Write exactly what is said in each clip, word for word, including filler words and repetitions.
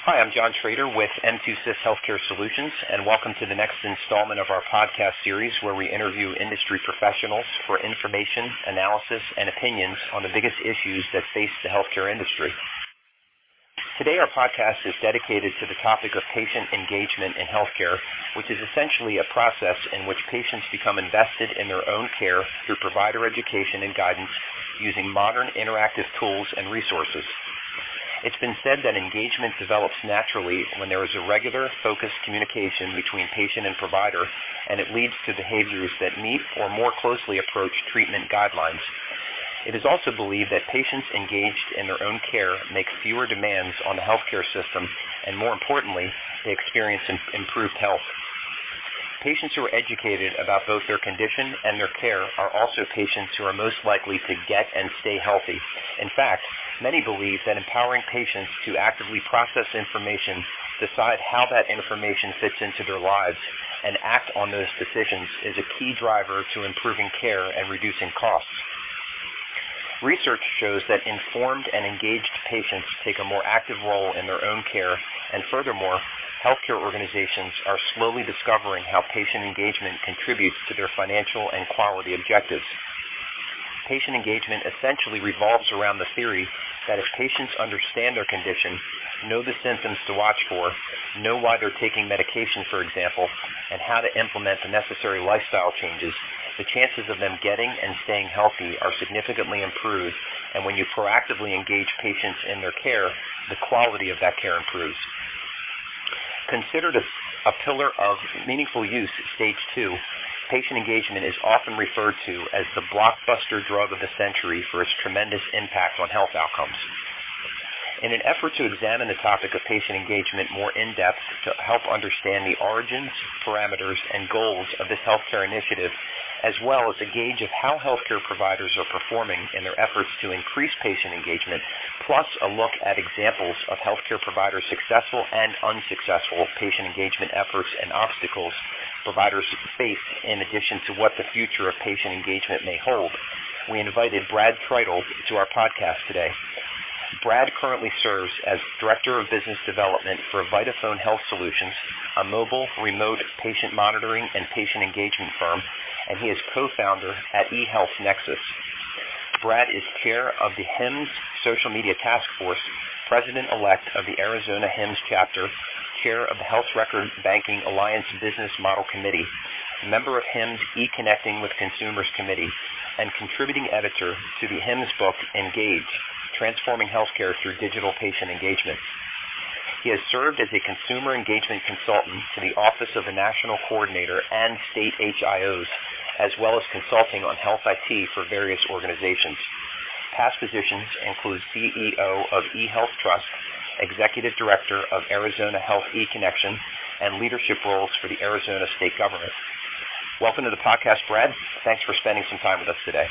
Hi, I'm John Schrader with M two S I S Healthcare Solutions, and welcome to the next installment of our podcast series where we interview industry professionals for information, analysis, and opinions on the biggest issues that face the healthcare industry. Today, our podcast is dedicated to the topic of patient engagement in healthcare, which is essentially a process in which patients become invested in their own care through provider education and guidance using modern interactive tools and resources. It's been said that engagement develops naturally when there is a regular, focused communication between patient and provider, and it leads to behaviors that meet or more closely approach treatment guidelines. It is also believed that patients engaged in their own care make fewer demands on the healthcare system, and more importantly, they experience improved health. Patients who are educated about both their condition and their care are also patients who are most likely to get and stay healthy. In fact, many believe that empowering patients to actively process information, decide how that information fits into their lives, and act on those decisions is a key driver to improving care and reducing costs. Research shows that informed and engaged patients take a more active role in their own care, and furthermore, healthcare organizations are slowly discovering how patient engagement contributes to their financial and quality objectives. Patient engagement essentially revolves around the theory that if patients understand their condition, know the symptoms to watch for, know why they're taking medication, for example, and how to implement the necessary lifestyle changes, the chances of them getting and staying healthy are significantly improved, and when you proactively engage patients in their care, the quality of that care improves. Considered a, a pillar of meaningful use, stage two, patient engagement is often referred to as the blockbuster drug of the century for its tremendous impact on health outcomes. In an effort to examine the topic of patient engagement more in depth to help understand the origins, parameters, and goals of this healthcare initiative, as well as a gauge of how healthcare providers are performing in their efforts to increase patient engagement, plus a look at examples of healthcare providers' successful and unsuccessful patient engagement efforts and obstacles providers face, in addition to what the future of patient engagement may hold, we invited Brad Tritle to our podcast today. Brad currently serves as Director of Business Development for Vitaphone Health Solutions, a mobile, remote patient monitoring and patient engagement firm, and he is co-founder at eHealth Nexus. Brad is chair of the H I M S Social Media Task Force, president-elect of the Arizona H I M S chapter, chair of the Health Record Banking Alliance Business Model Committee, member of H I M S E-Connecting with Consumers Committee, and contributing editor to the H I M S book Engage, Transforming Healthcare Through Digital Patient Engagement. He has served as a consumer engagement consultant to the Office of the National Coordinator and state H I Os, as well as consulting on health I T for various organizations. Past positions include C E O of eHealth Trust, Executive Director of Arizona Health E-Connection, and leadership roles for the Arizona state government. Welcome to the podcast, Brad. Thanks for spending some time with us today.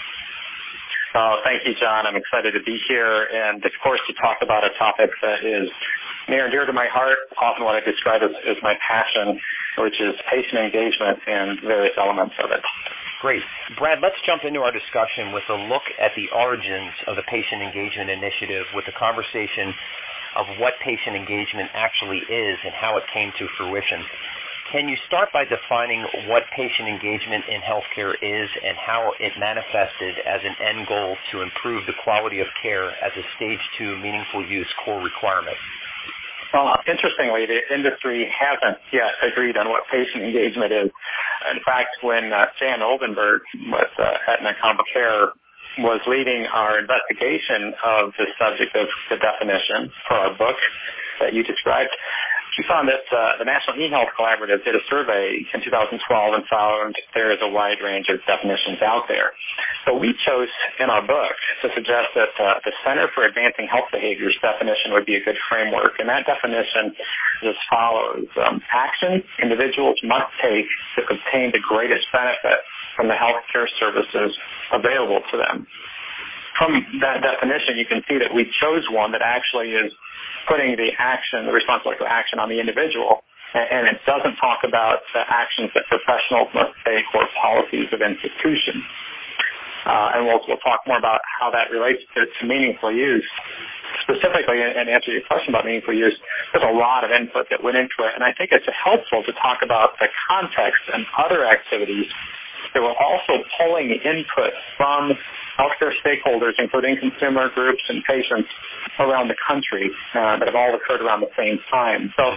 Oh, thank you, John. I'm excited to be here and, of course, to talk about a topic that is near and dear to my heart, often what I describe as, as my passion, which is patient engagement and various elements of it. Great. Brad, let's jump into our discussion with a look at the origins of the Patient Engagement Initiative with a conversation of what patient engagement actually is and how it came to fruition. Can you start by defining what patient engagement in healthcare is and how it manifested as an end goal to improve the quality of care as a stage two meaningful use core requirement? Well, interestingly, the industry hasn't yet agreed on what patient engagement is. In fact, when uh, Jan Oldenburg with uh, Aetna ComboCare was leading our investigation of the subject of the definition for our book that you described, she found that uh, the National eHealth Collaborative did a survey in two thousand twelve and found there is a wide range of definitions out there. So we chose in our book to suggest that uh, the Center for Advancing Health Behaviors definition would be a good framework, and that definition is as follows. Um, actions individuals must take to obtain the greatest benefit from the health care services available to them. From that definition, you can see that we chose one that actually is putting the action, the responsibility for action on the individual, and it doesn't talk about the actions that professionals must take or policies of institutions. Uh, and we'll, we'll talk more about how that relates to, to meaningful use. specifically, and answer your question about meaningful use, there's a lot of input that went into it, and I think it's helpful to talk about the context and other activities that were also pulling input from healthcare stakeholders, including consumer groups and patients around the country uh, that have all occurred around the same time. So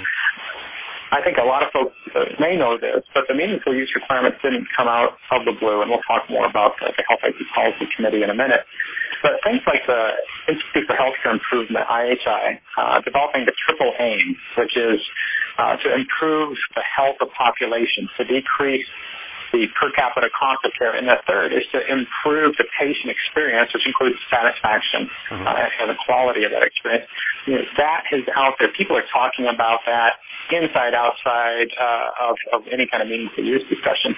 I think a lot of folks uh, may know this, but the meaningful use requirements didn't come out of the blue, and we'll talk more about the, the Health I T Policy Committee in a minute. But things like the Institute for Healthcare Improvement, I H I, uh, developing the triple aim, which is uh, to improve the health of populations, to decrease the per capita cost of care, and the third is to improve the patient experience, which includes satisfaction mm-hmm. uh, and the quality of that experience. You know, that is out there. People are talking about that inside, outside uh, of, of any kind of meaningful use discussion.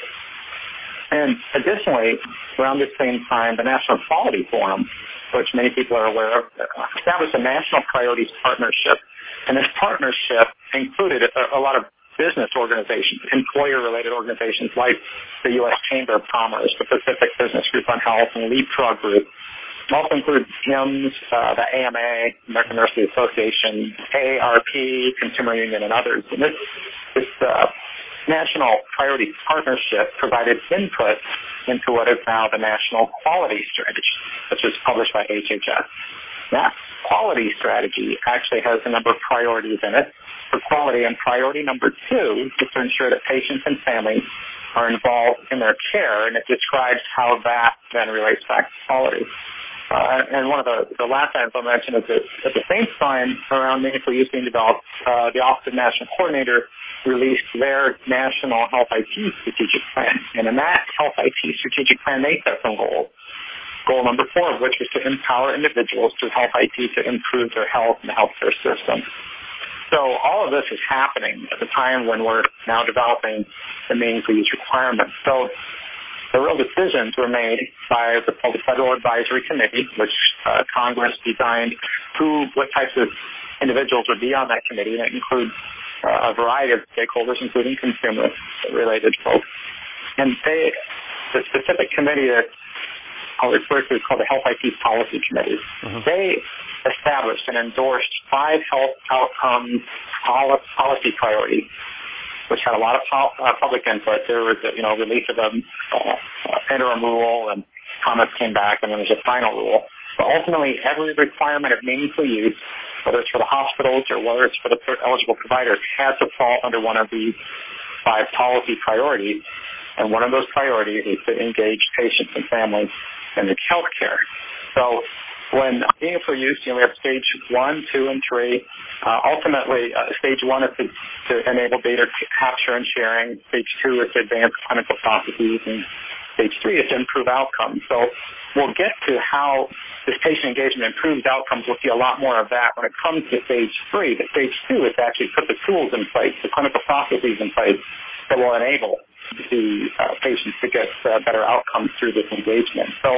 And additionally, around the same time, the National Quality Forum, which many people are aware of, established a National Priorities Partnership. And this partnership included a, a lot of business organizations, employer-related organizations like the U S Chamber of Commerce, the Pacific Business Group on Health, and Leapfrog Group. It also includes H I M S, uh, the A M A, American Nurses Association, A A R P, Consumer Union, and others. And this, this uh, National Priority Partnership provided input into what is now the National Quality Strategy, which was published by H H S. That quality strategy actually has a number of priorities in it for quality, and priority number two is to ensure that patients and families are involved in their care, and it describes how that then relates back to quality. Uh, and one of the, the last items I'll mention is that at the same time around meaningful use being developed, uh, the Office of National Coordinator released their National Health I T Strategic Plan. And in that Health I T Strategic Plan, they set some goals. Goal number four of which was to empower individuals through Health I T to improve their health in the healthcare system. So all of this is happening at the time when we're now developing the meaningful use requirements. So the real decisions were made by the Federal Advisory Committee, which uh, Congress designed who, what types of individuals would be on that committee, and it includes uh, a variety of stakeholders, including consumer-related folks. And they, the specific committee that I'll refer to is called the Health I T Policy Committee. Mm-hmm. They established and endorsed five health outcomes policy priorities, which had a lot of uh, public input. There was a, you know, release of a uh, interim rule, and comments came back, and then there's a final rule. But ultimately, every requirement of meaningful use, whether it's for the hospitals or whether it's for the eligible providers, has to fall under one of these five policy priorities. And one of those priorities is to engage patients and families in the health care. So when meaningful use, you know, we have stage one, two, and three. Uh, ultimately, uh, stage one is to, to enable data capture and sharing. Stage two is to advance clinical processes, and stage three is to improve outcomes. So we'll get to how this patient engagement improves outcomes. We'll see a lot more of that when it comes to stage three. But stage two is to actually put the tools in place, the clinical processes in place that will enable the uh, patients to get uh, better outcomes through this engagement. So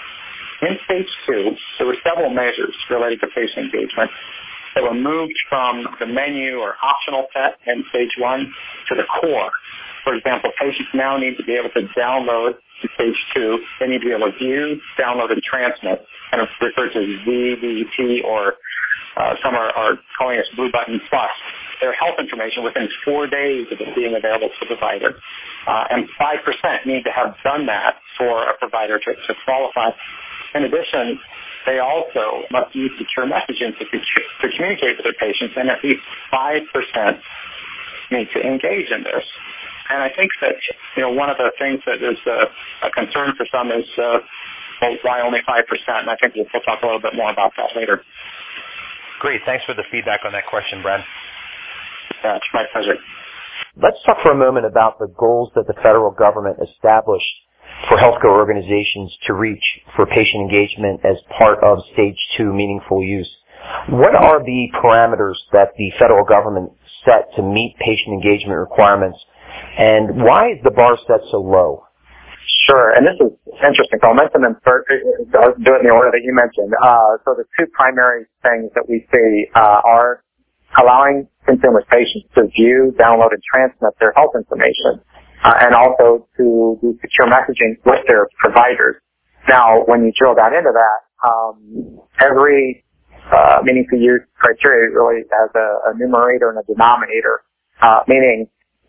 in stage two, there were several measures related to patient engagement that were moved from the menu or optional set in stage one to the core. For example, patients now need to be able to download in stage two. They need to be able to view, download, and transmit, kind of referred to as V B T, or uh, some are, are calling this Blue Button Plus, their health information within four days of it being available to the provider. Uh, and five percent need to have done that for a provider to, to qualify. In addition, they also must use secure messaging to, to communicate with their patients, and at least five percent need to engage in this. And I think that, you know, one of the things that is uh, a concern for some is, uh, well, why only five percent? And I think we'll, we'll talk a little bit more about that later. Great. Thanks for the feedback on that question, Brad. Yeah, it's my pleasure. Let's talk for a moment about the goals that the federal government established for healthcare organizations to reach for patient engagement as part of stage two meaningful use. What are the parameters that the federal government set to meet patient engagement requirements, and why is the bar set so low? Sure, and this is interesting. So I'll mention them first, I'll do it in the order that you mentioned. Uh, so the two primary things that we see uh, are allowing consumers, patients, to view, download, and transmit their health information, uh, and also to do secure messaging with their providers. Now, when you drill down into that, um, every uh, meaningful use criteria really as a, a numerator and a denominator, uh, meaning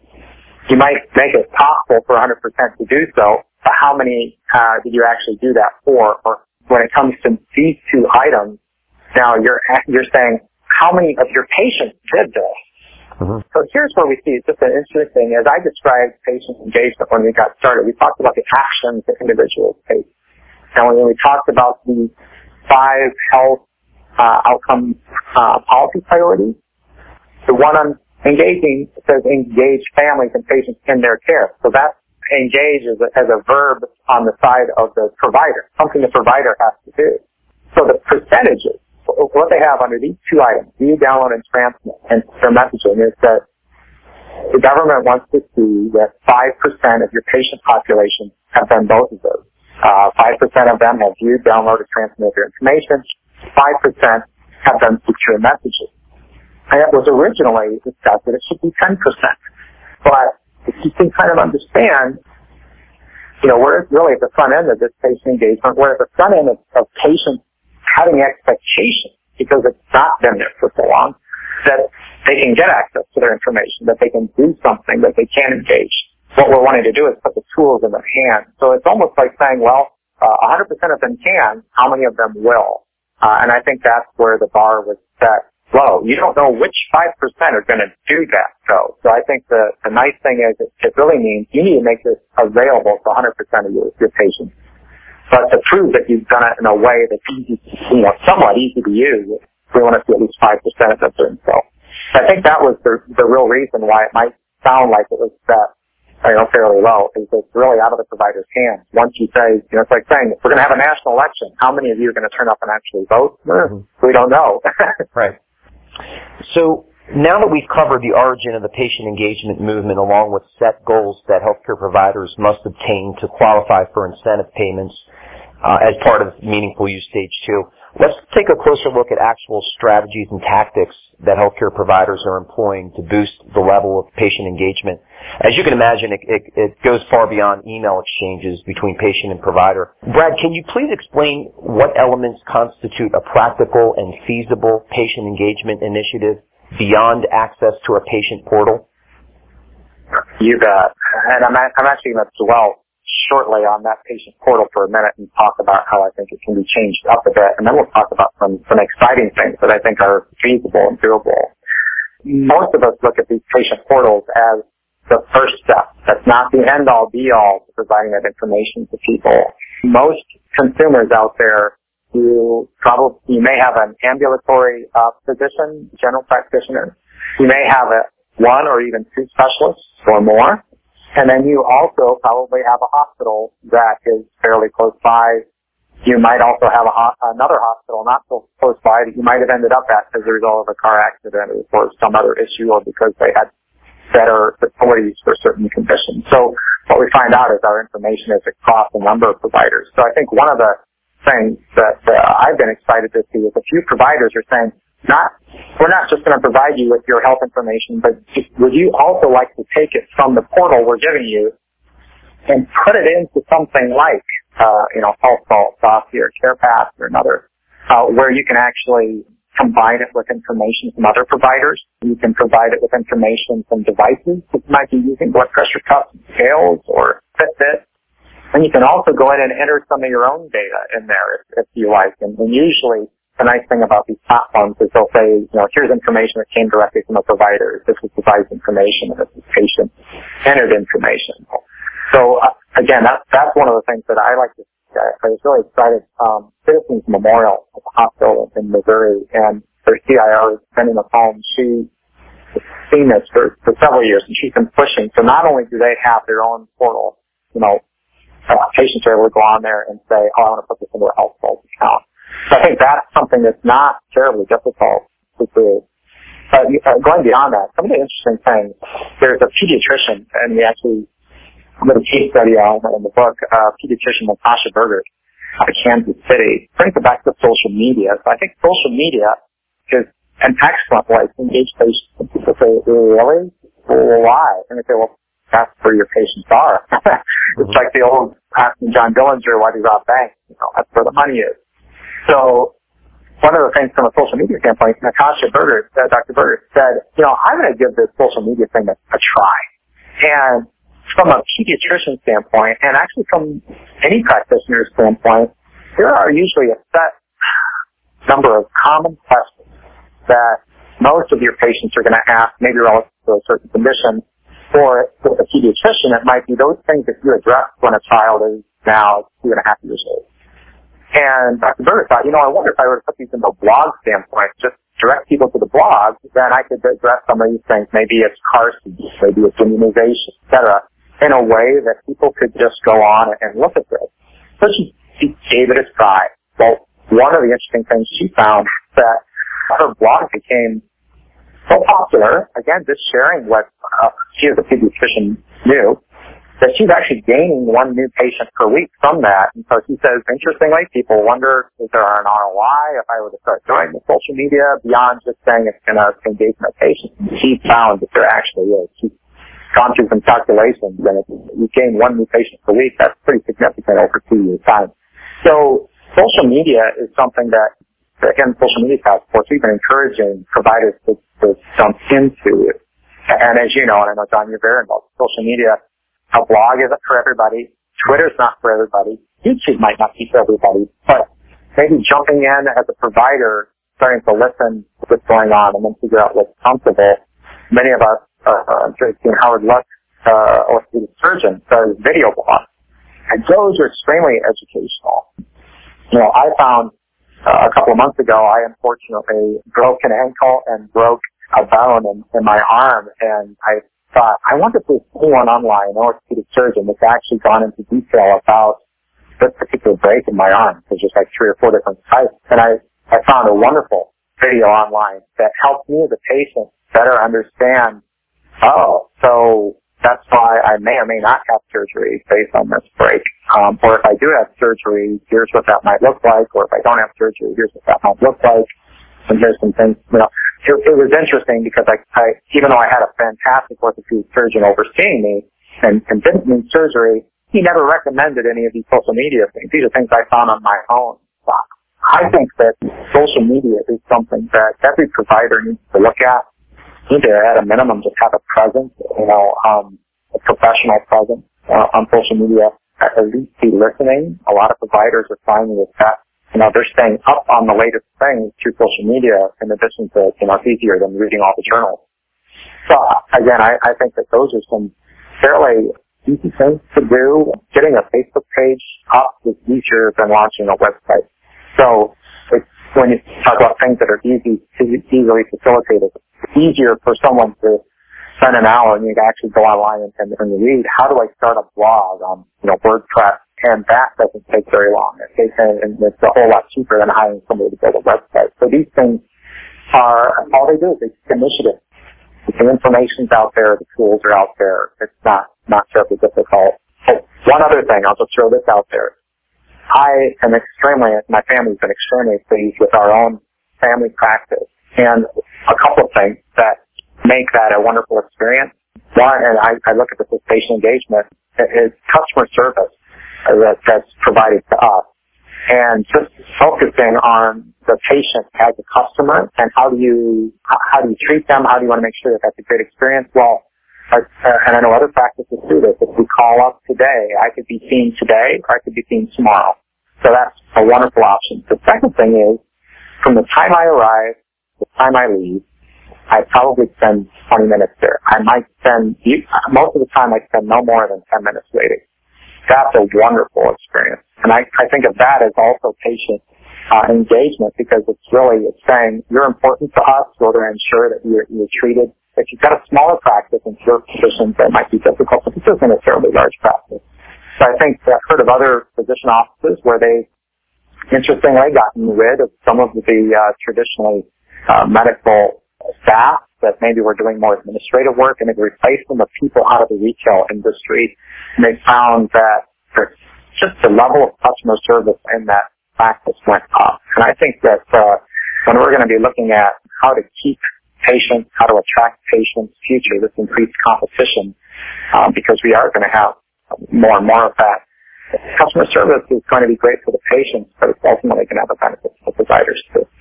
you might make it possible for one hundred percent to do so, but how many uh, did you actually do that for? Or when it comes to these two items, now you're you're saying how many of your patients did this? Mm-hmm. So here's where we see it's just an interesting thing. As I described patient engagement when we got started, we talked about the actions that individuals take. And when we talked about the five health uh, outcome uh, policy priorities, the one on engaging says engage families and patients in their care. So that engage as a, as a verb on the side of the provider, something the provider has to do. So the percentages, what they have under these two items, view, download, and transmit, and their messaging is that the government wants to see that five percent of your patient population have done both of those. Uh, five percent of them have viewed, downloaded, transmitted their information. five percent have done secure messages. And it was originally discussed that it should be ten percent. But if you can kind of understand, you know, we're really at the front end of this patient engagement. We're at the front end of, of patients having expectations, because it's not been there for so long, that they can get access to their information, that they can do something, that they can engage. What we're wanting to do is put the tools in their hands. So it's almost like saying, well, uh, one hundred percent of them can, how many of them will? Uh, and I think that's where the bar was set low. You don't know which five percent are going to do that, though. So I think the, the nice thing is it, it really means you need to make this available to one hundred percent of your, your patients. But to prove that you've done it in a way that's easy, you know, somewhat easy to use, we want to see at least five percent of them doing so. I think that was the, the real reason why it might sound like it was set, you know, fairly low, is it's really out of the provider's hands. Once you say, you know, it's like saying, we're going to have a national election. How many of you are going to turn up and actually vote? Mm-hmm. We don't know. Right. So now that we've covered the origin of the patient engagement movement along with set goals that healthcare providers must obtain to qualify for incentive payments uh, as part of Meaningful Use Stage two, let's take a closer look at actual strategies and tactics that healthcare providers are employing to boost the level of patient engagement. As you can imagine, it, it, it goes far beyond email exchanges between patient and provider. Brad, can you please explain what elements constitute a practical and feasible patient engagement initiative beyond access to a patient portal? You bet. And I'm, I'm actually going to dwell shortly on that patient portal for a minute and talk about how I think it can be changed up a bit. And then we'll talk about some, some exciting things that I think are feasible and doable. Most of us look at these patient portals as the first step. That's not the end-all, be-all to providing that information to people. Most consumers out there, you probably, you may have an ambulatory uh, physician, general practitioner. You may have a, one or even two specialists or more. And then you also probably have a hospital that is fairly close by. You might also have a ho- another hospital not so close by that you might have ended up at as a result of a car accident or some other issue, or because they had better facilities for certain conditions. So what we find out is our information is across a number of providers. So I think one of the things that uh, I've been excited to see is a few providers are saying, not, we're not just going to provide you with your health information, but just, would you also like to take it from the portal we're giving you and put it into something like, uh, you know, HealthVault, Sophie, or CarePath, or another, uh, where you can actually combine it with information from other providers. You can provide it with information from devices that you might be using, blood pressure cuffs, scales, or Fitbit. And you can also go in and enter some of your own data in there if, if you like. And, and usually, the nice thing about these platforms is they'll say, you know, here's information that came directly from a provider. This is device information, and this is patient entered information. So uh, again, that's that's one of the things that I like to. I was really excited. Um, Citizens Memorial at the hospital in Missouri, and their C I R is Cindy McComb. She has seen this for, for several years, and she's been pushing. So not only do they have their own portal, you know, uh, patients are able to go on there and say, oh, I want to put this into a HealthVault account. So I think that's something that's not terribly difficult to do. But uh, going beyond that, some of the interesting things, there's a pediatrician, and we actually did a case study on in the book, uh, pediatrician Natasha Berger out of Kansas City, brings it back to social media. So I think social media is an excellent way to engage patients. And people say, really? Well, why? And they say, well, that's where your patients are. It's like the old asking John Dillinger why do you rob banks. You know, that's where the money is. So one of the things from a social media standpoint, Natasha Berger, uh, Doctor Berger said, you know, I'm going to give this social media thing a, a try. And from a pediatrician standpoint, and actually from any practitioner's standpoint, there are usually a set number of common questions that most of your patients are going to ask, maybe relative to a certain condition. Or with a pediatrician, it might be those things that you address when a child is now two and a half years old. And Doctor Berger thought, you know, I wonder if I were to put these into a blog standpoint, just direct people to the blog, then I could address some of these things. Maybe it's car seats, maybe it's immunization, et cetera, in a way that people could just go on and look at this. So she, she gave it a try. Well, one of the interesting things she found that her blog became so popular, again, just sharing what uh, she as a pediatrician knew, that she's actually gaining one new patient per week from that. And so she says, interestingly, people wonder, is there an R O I if I were to start doing the social media beyond just saying it's going to engage my patients? And she found that there actually is. She's gone through some calculations, and if you gain one new patient per week, that's pretty significant over two years' time. So social media is something that, again, social media task force, we've been encouraging providers to, to jump into it. And as you know, and I know, John, you're very involved in social media, a blog isn't for everybody. Twitter's not for everybody. YouTube might not be for everybody. But maybe jumping in as a provider, starting to listen to what's going on and then figure out what's comfortable. Many of us, uh, I'm sure you've seen Howard Luck, uh, orthopedic surgeon, does video blogs. And those are extremely educational. You know, I found uh, a couple of months ago, I unfortunately broke an ankle and broke a bone in, in my arm, and I thought, I wonder if there's anyone online, an orthopedic surgeon, that's actually gone into detail about this particular break in my arm. There's just like three or four different types. And I, I found a wonderful video online that helped me as a patient better understand, oh, so that's why I may or may not have surgery based on this break. Um, or if I do have surgery, here's what that might look like. Or if I don't have surgery, here's what that might look like. And here's some things, you know, it, it was interesting because I, I, even though I had a fantastic orthopedic surgeon overseeing me and, and didn't need surgery, he never recommended any of these social media things. These are things I found on my own. I think that social media is something that every provider needs to look at. You need to, at a minimum, just have a presence, you know, um, a professional presence uh, on social media. At least be listening. A lot of providers are finding that you know, they're staying up on the latest things through social media in addition to, you know, it's easier than reading all the journals. So, again, I, I think that those are some fairly easy things to do. Getting a Facebook page up is easier than launching a website. So, it's, when you talk about things that are easy, easily facilitated, it's easier for someone to spend an hour and you can actually go online and, and, and read, how do I start a blog on, you know, WordPress? And that doesn't take very long. It takes, and it's a whole lot cheaper than hiring somebody to build a website. So these things are, all they do is they take initiative. The information's out there, the tools are out there. It's not, not terribly difficult. So one other thing, I'll just throw this out there. I am extremely, my family's been extremely pleased with our own family practice. And a couple of things that make that a wonderful experience. One, and I, I look at this as patient engagement, is customer service. That, that's provided to us, and just focusing on the patient as a customer and how do you how do you treat them? How do you want to make sure that that's a great experience? Well, uh, and I know other practices do this. If we call up today, I could be seen today, or I could be seen tomorrow. So that's a wonderful option. The second thing is, from the time I arrive to the time I leave, I probably spend twenty minutes there. I might spend most of the time I spend no more than ten minutes waiting. That's a wonderful experience. And I, I think of that as also patient uh, engagement because it's really, it's saying you're important to us, so we're going to ensure that you're, you're treated. If you've got a smaller practice and your positions, that might be difficult, but this isn't a terribly large practice. So I think I've heard of other physician offices where they've, interestingly, gotten rid of some of the uh, traditionally uh, medical staff that maybe were doing more administrative work, and they've replaced them with people out of the retail industry. And they found that just the level of customer service in that practice went up. And I think that uh, when we're going to be looking at how to keep patients, how to attract patients, future, this increased competition, um, because we are going to have more and more of that. Customer service is going to be great for the patients, but it's ultimately going to have a benefit for the providers too.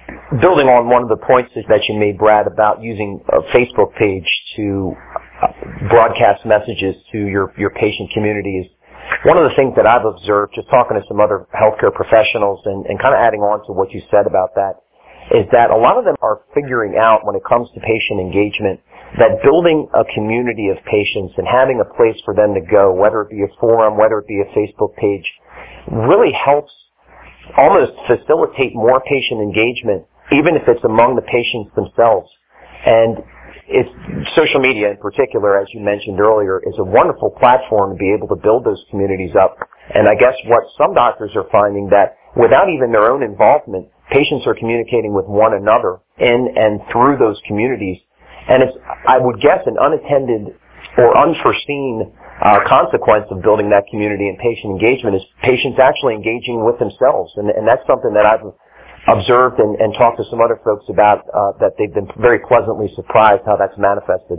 building on one of the points that you made, Brad, about using a Facebook page to broadcast messages to your, your patient communities, one of the things that I've observed, just talking to some other healthcare professionals and, and kind of adding on to what you said about that, is that a lot of them are figuring out when it comes to patient engagement that building a community of patients and having a place for them to go, whether it be a forum, whether it be a Facebook page, really helps almost facilitate more patient engagement, even if it's among the patients themselves. And it's, social media in particular, as you mentioned earlier, is a wonderful platform to be able to build those communities up. And I guess what some doctors are finding that without even their own involvement, patients are communicating with one another in and through those communities. And it's, I would guess, an unattended or unforeseen uh, consequence of building that community and patient engagement is patients actually engaging with themselves. And, and that's something that I've observed and, and talked to some other folks about, uh, that they've been very pleasantly surprised how that's manifested.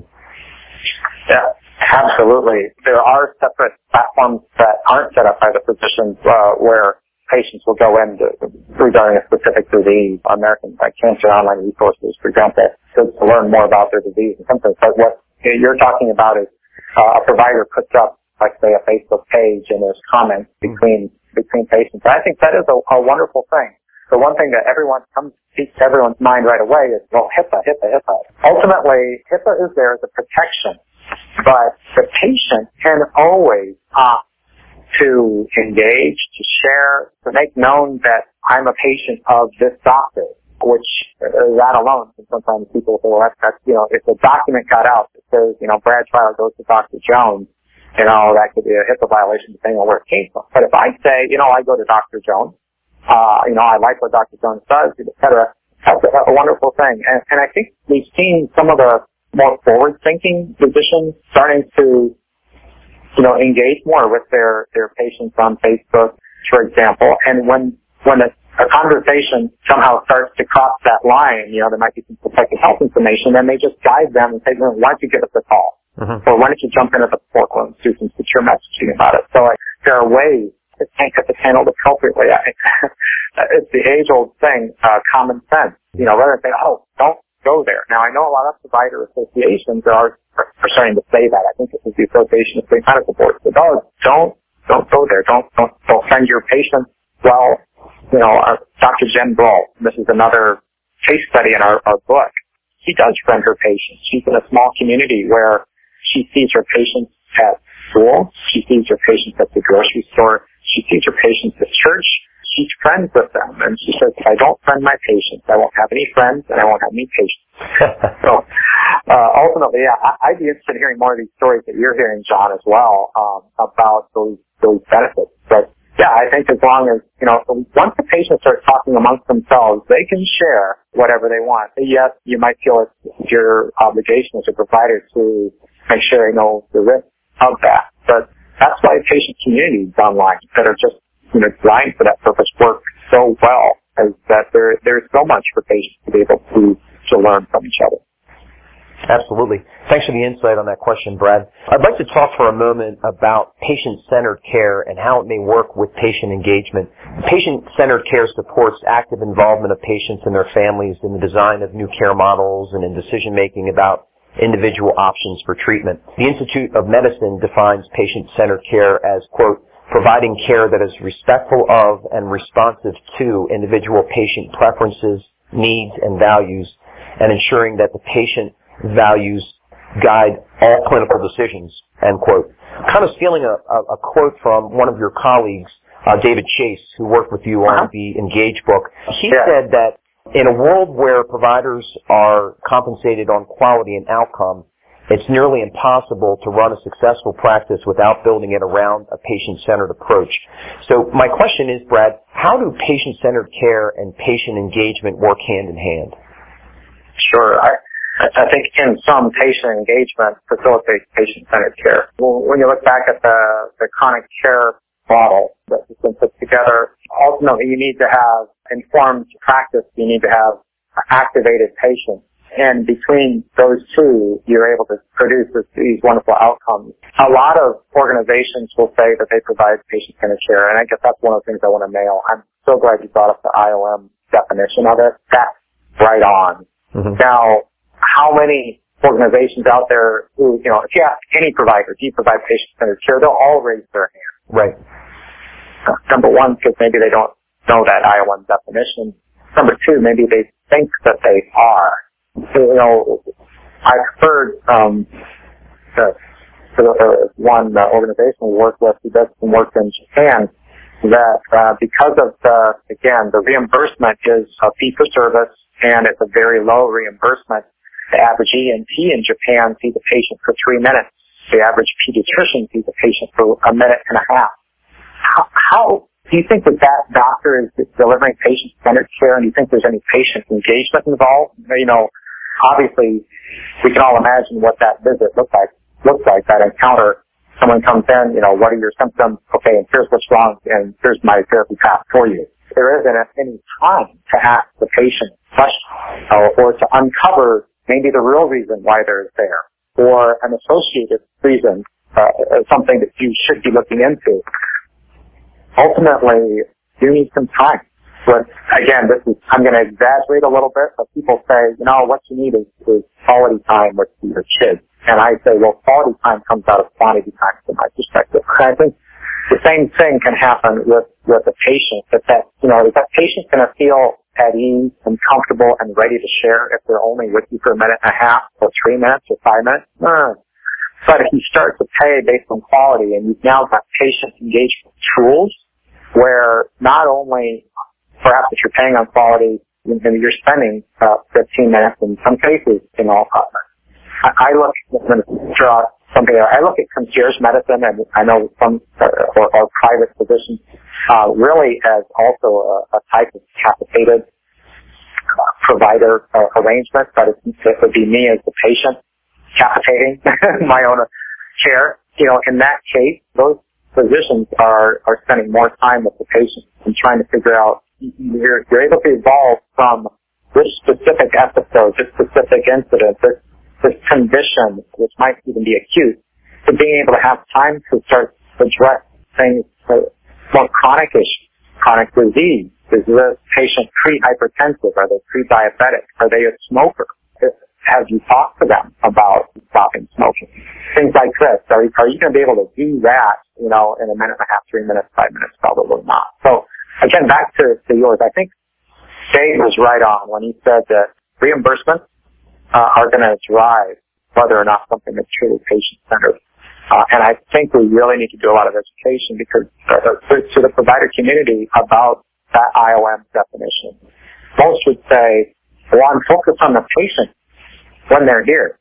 Yeah, absolutely. There are separate platforms that aren't set up by the physicians uh, where patients will go in to, regarding a specific disease. American like Cancer Online Resources, for example, to, to learn more about their disease and something. But what you're talking about is uh, a provider puts up, like say, a Facebook page and there's comments between between patients. And I think that is a, a wonderful thing. The one thing that everyone comes to everyone's mind right away is, well, HIPAA, HIPAA, HIPAA. Ultimately, HIPAA is there as a protection, but the patient can always opt to engage, to share, to make known that I'm a patient of this doctor, which uh, that alone, sometimes people say, well, that's, that's, you know, if the document got out that says, you know, Brad Schuyler goes to Doctor Jones, you know, that could be a HIPAA violation depending on where it came from. But if I say, you know, I go to Doctor Jones, uh, you know, I like what Doctor Jones does, et cetera, that's a, a wonderful thing. And, and I think we've seen some of the more forward-thinking physicians starting to, you know, engage more with their, their patients on Facebook, for example. And when, when a, a conversation somehow starts to cross that line, you know, there might be some protected health information, then they just guide them and say, well, why don't you give us a call? Mm-hmm. Or why don't you jump into the portal and do some secure messaging about it? So like, there are ways to get this handled appropriately. I, it's the age-old thing, uh, common sense. You know, rather than say, oh, don't go there. Now, I know a lot of provider associations are, are starting to say that. I think this is the Association of State Medical Boards. But oh, don't, don't go there. Don't, don't, don't send your patients. Well, you know, uh, Doctor Jen Brault, this is another case study in our, our book. She does friend her patients. She's in a small community where she sees her patients at school. She sees her patients at the grocery store. She sees her patients at church. She's friends with them. And she says, if I don't friend my patients, I won't have any friends and I won't have any patients. So, uh, ultimately, yeah, I, I'd be interested in hearing more of these stories that you're hearing, John, as well, um, about those, those benefits. But yeah, I think as long as, you know, once the patients start talking amongst themselves, they can share whatever they want. Yes, you might feel it's your obligation as a provider to make sure they know the risk of that. But that's why patient communities online that are just, you know, designed for that purpose work so well, is that there there's so much for patients to be able to, to learn from each other. Absolutely. Thanks for the insight on that question, Brad. I'd like to talk for a moment about patient-centered care and how it may work with patient engagement. Patient-centered care supports active involvement of patients and their families in the design of new care models and in decision-making about individual options for treatment. The Institute of Medicine defines patient-centered care as, quote, providing care that is respectful of and responsive to individual patient preferences, needs, and values, and ensuring that the patient values guide all clinical decisions, end quote. Kind of stealing a, a, a quote from one of your colleagues, uh, David Chase, who worked with you on uh-huh. the Engage book. He yeah. said that in a world where providers are compensated on quality and outcome, it's nearly impossible to run a successful practice without building it around a patient-centered approach. So my question is, Brad, how do patient-centered care and patient engagement work hand in hand? Sure. I, I think in some, patient engagement facilitates patient-centered care. Well, when you look back at the, the chronic care model that has been put together, ultimately you need to have informed practice. You need to have activated patients. And between those two, you're able to produce this, these wonderful outcomes. A lot of organizations will say that they provide patient-centered care, and I guess that's one of the things I want to nail. I'm so glad you brought up the I O M definition of it. That's right on. Mm-hmm. Now, how many organizations out there who, you know, if you ask any provider, do you provide patient-centered care, they'll all raise their hand. Right. Uh, number one, because maybe they don't know that I O M definition. Number two, maybe they think that they are. So, you know, I've heard um, the, the uh, one uh, organization we work with who does some work in Japan that uh, because of the, again, the reimbursement is a fee-for-service and it's a very low reimbursement. The average E N T in Japan sees a patient for three minutes. The average pediatrician sees a patient for a minute and a half. How, how do you think that that doctor is delivering patient-centered care, and do you think there's any patient engagement involved? You know, obviously, we can all imagine what that visit looks like. Looks like that encounter. Someone comes in, you know, what are your symptoms? Okay, and here's what's wrong, and here's my therapy path for you. There isn't any time to ask the patient questions uh, or to uncover maybe the real reason why they're there, or an associated reason, uh, something that you should be looking into. Ultimately, you need some time. But again, this is, I'm going to exaggerate a little bit, but people say, you know, what you need is, is quality time with your kids. And I say, well, quality time comes out of quantity time from my perspective. I think the same thing can happen with, with a patient, that that, you know, is that patient going to feel at ease and comfortable and ready to share if they're only with you for a minute and a half or three minutes or five minutes? No. But if you start to pay based on quality and you've now got patient engagement tools where not only perhaps if you're paying on quality, you're spending uh, fifteen minutes in some cases, you know, uh, I, I look, I'm going to draw something there. I look at concierge medicine, and I know some uh, or, or private physicians uh, really as also a, a type of capitated uh, provider uh, arrangement, but it, it would be me as the patient capitating my own care. You know, in that case, those physicians are, are spending more time with the patient and trying to figure out, you're, you're able to evolve from this specific episode, this specific incident, this, this condition, which might even be acute, to being able to have time to start to address things, uh, more chronic issues, chronic disease. Is this patient pre-hypertensive? Are they pre-diabetic? Are they a smoker? Have you talked to them about stopping smoking? Things like this. Are, are you going to be able to do that, you know, in a minute and a half, three minutes, five minutes? Probably not. So, again, back to, to yours. I think Dave was right on when he said that reimbursements uh, are going to drive whether or not something is truly patient-centered. Uh, and I think we really need to do a lot of education because uh, to, to the provider community about that I O M definition. Most would say, well, I'm focused on the patient when they're here.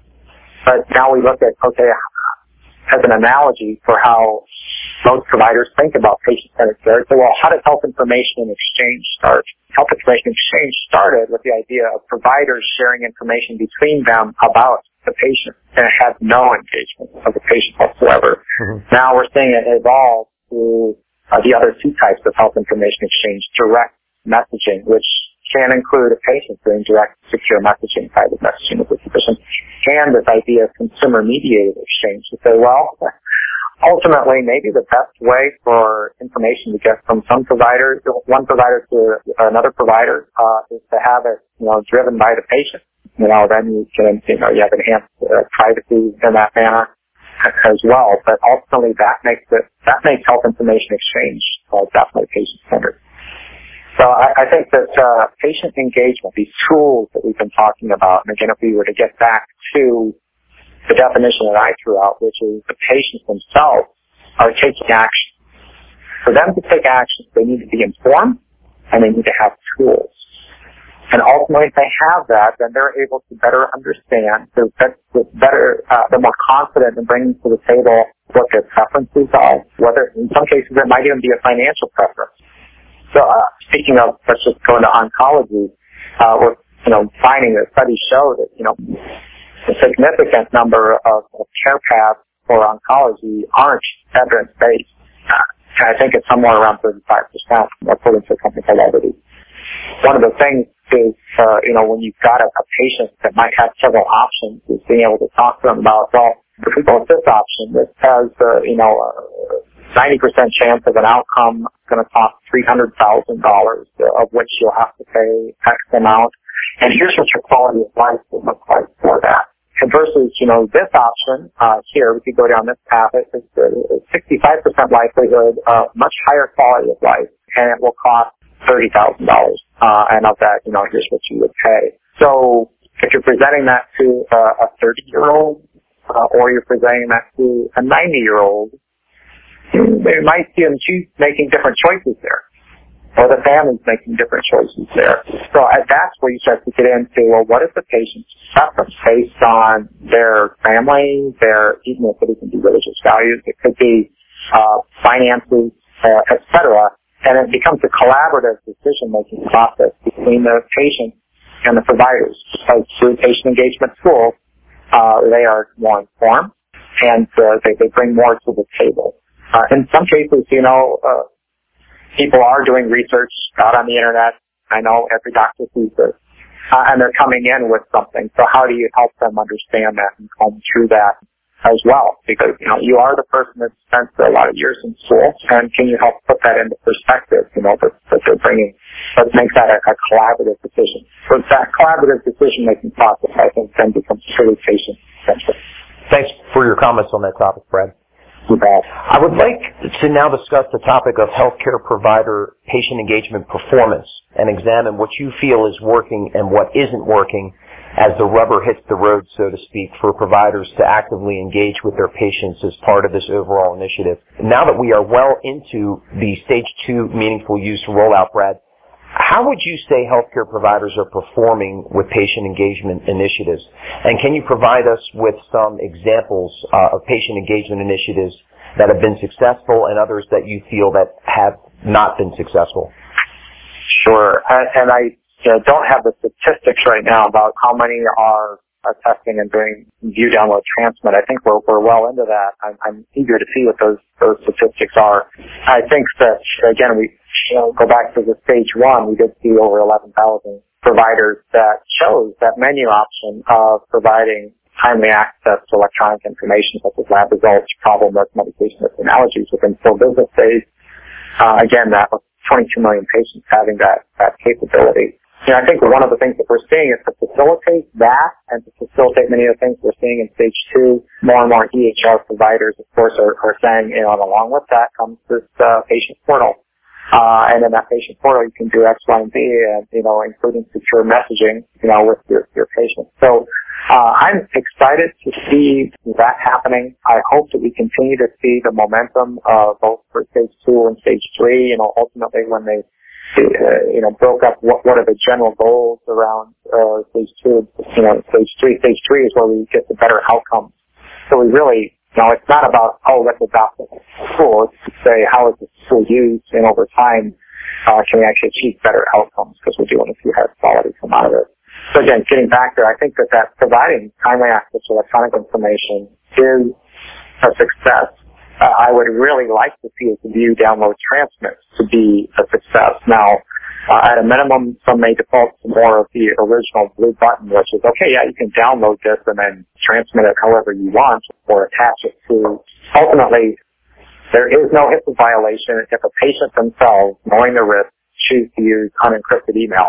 But now we look at, okay, as an analogy for how most providers think about patient-centered care, so, well, how did health information exchange start? Health information exchange started with the idea of providers sharing information between them about the patient, and it had no engagement of the patient whatsoever. Mm-hmm. Now we're seeing it evolve to uh, the other two types of health information exchange, direct messaging, which can include a patient doing direct, secure messaging, private messaging with the physician, and this idea of consumer-mediated exchange to say, well, ultimately, maybe the best way for information to get from some provider, one provider to another provider, uh, is to have it, you know, driven by the patient. You know, then you can, you know, you have enhanced uh, privacy in that manner as well. But ultimately, that makes it, that makes health information exchange uh, definitely patient-centered. So I, I think that uh, patient engagement, these tools that we've been talking about, and again, if we were to get back to the definition that I threw out, which is the patients themselves are taking action. For them to take action, they need to be informed and they need to have tools. And ultimately, if they have that, then they're able to better understand, they're better, uh, they're more confident in bringing to the table what their preferences are, whether in some cases it might even be a financial preference. So, uh, speaking of, let's just go into oncology, uh, we're, you know, finding that studies show that, you know, a significant number of, of care paths for oncology aren't evidence-based. Uh, and I think it's somewhere around thirty-five percent, according to a company called Everty. One of the things is, uh, you know, when you've got a, a patient that might have several options, is being able to talk to them about, well, if we go with this option, this has, uh, you know, a ninety percent chance of an outcome. It's going to cost three hundred thousand dollars, of which you'll have to pay X amount. and here's what your quality of life would look like for that. And versus, you know, this option uh, here, we could go down this path. It's a sixty-five percent likelihood, uh, much higher quality of life, and it will cost thirty thousand dollars. Uh, and of that, you know, here's what you would pay. So if you're presenting that to uh, a thirty-year-old, uh, or you're presenting that to a ninety-year-old, they might see them choose making different choices there. Or the family's making different choices there. So uh, that's where you start to get into, well, what is the patient's preference based on their family, their, even if it can be religious values, it could be uh, finances, uh, et cetera. And it becomes a collaborative decision-making process between the patient and the providers. Because through patient engagement tools, uh, they are more informed and uh, they, they bring more to the table. Uh, in some cases, you know, uh, people are doing research out on the internet. I know every doctor sees this. Uh, and they're coming in with something. So how do you help them understand that and comb through that as well? Because, you know, you are the person that spent a lot of years in school, and can you help put that into perspective, you know, that, that they're bringing. Let's make that a, a collaborative decision. So that collaborative decision-making process, I think, then becomes truly patient-centric. Thanks for your comments on that topic, Brad. I would like to now discuss the topic of healthcare provider patient engagement performance and examine what you feel is working and what isn't working as the rubber hits the road, so to speak, for providers to actively engage with their patients as part of this overall initiative. Now that we are well into the stage two meaningful use rollout, Brad, how would you say healthcare providers are performing with patient engagement initiatives? And can you provide us with some examples uh, of patient engagement initiatives that have been successful and others that you feel that have not been successful? Sure. And I you know, don't have the statistics right now about how many are, are testing and doing view, download, transmit. I think we're, we're well into that. I'm, I'm eager to see what those, those statistics are. I think that, again, we you know, go back to the stage one, we did see over eleven thousand providers that chose that menu option of providing timely access to electronic information such as lab results, problem list, medication list, and allergies within four business days. Uh, again, that was twenty-two million patients having that, that capability. You know, I think one of the things that we're seeing is to facilitate that and to facilitate many of the things we're seeing in stage two, more and more E H R providers, of course, are, are saying, you know, and along with that comes this uh, patient portal. Uh, and in that patient portal, you can do X, Y, and Z, and, you know, including secure messaging, you know, with your, your patient. So, uh, I'm excited to see that happening. I hope that we continue to see the momentum, uh, both for stage two and stage three, you know, ultimately when they, uh, you know, broke up what, what are the general goals around, uh, stage two, you know, stage three. Stage three is where we get the better outcomes. So we really, you know, it's not about, oh, let's adopt a tool. It's to say, how is the tool used, and over time, uh, can we actually achieve better outcomes, because we do want to see higher quality come out of it. So again, getting back there, I think that, that providing timely access to electronic information is a success. Uh, I would really like to see it to view, download, transmit to be a success. Now, Uh, at a minimum, some may default to more of the original blue button, which is, okay, yeah, you can download this and then transmit it however you want or attach it to. Ultimately, there is no HIPAA violation if a patient themselves, knowing the risk, choose to use unencrypted email.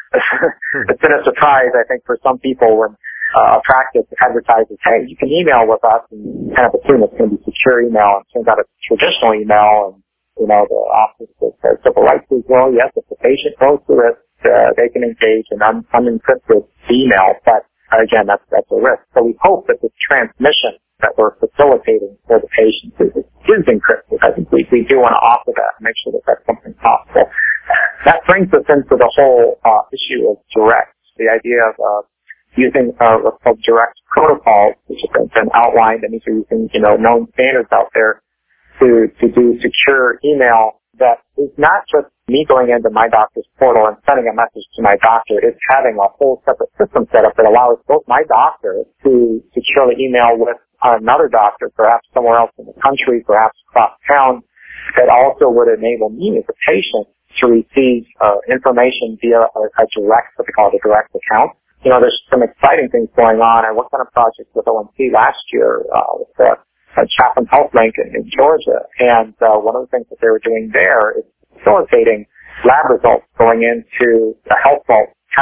It's been a surprise, I think, for some people when uh, a practice advertises, hey, you can email with us, and kind of assume it's going to be secure email, and it turns out it's traditional email, and you know, the Office of Civil Rights says, well, yes, if the patient knows the risk, uh, they can engage in un- unencrypted email, but uh, again, that's, that's a risk. So we hope that the transmission that we're facilitating for the patient is, is encrypted. I think we, we do want to offer that and make sure that that's something possible. That brings us into the whole uh, issue of direct, the idea of uh, using uh, what's called direct protocols, which have been outlined, and these are using, you know, known standards out there to, to do secure email that is not just me going into my doctor's portal and sending a message to my doctor. It's having a whole separate system set up that allows both my doctor to securely email with another doctor, perhaps somewhere else in the country, perhaps across town, that also would enable me as a patient to receive uh, information via a, a direct, what they call it, a direct account. You know, there's some exciting things going on. I worked on a project with O M C last year uh, with the Uh, Chatham Health Link in, in Georgia, and uh, one of the things that they were doing there is facilitating lab results going into the Health Vault account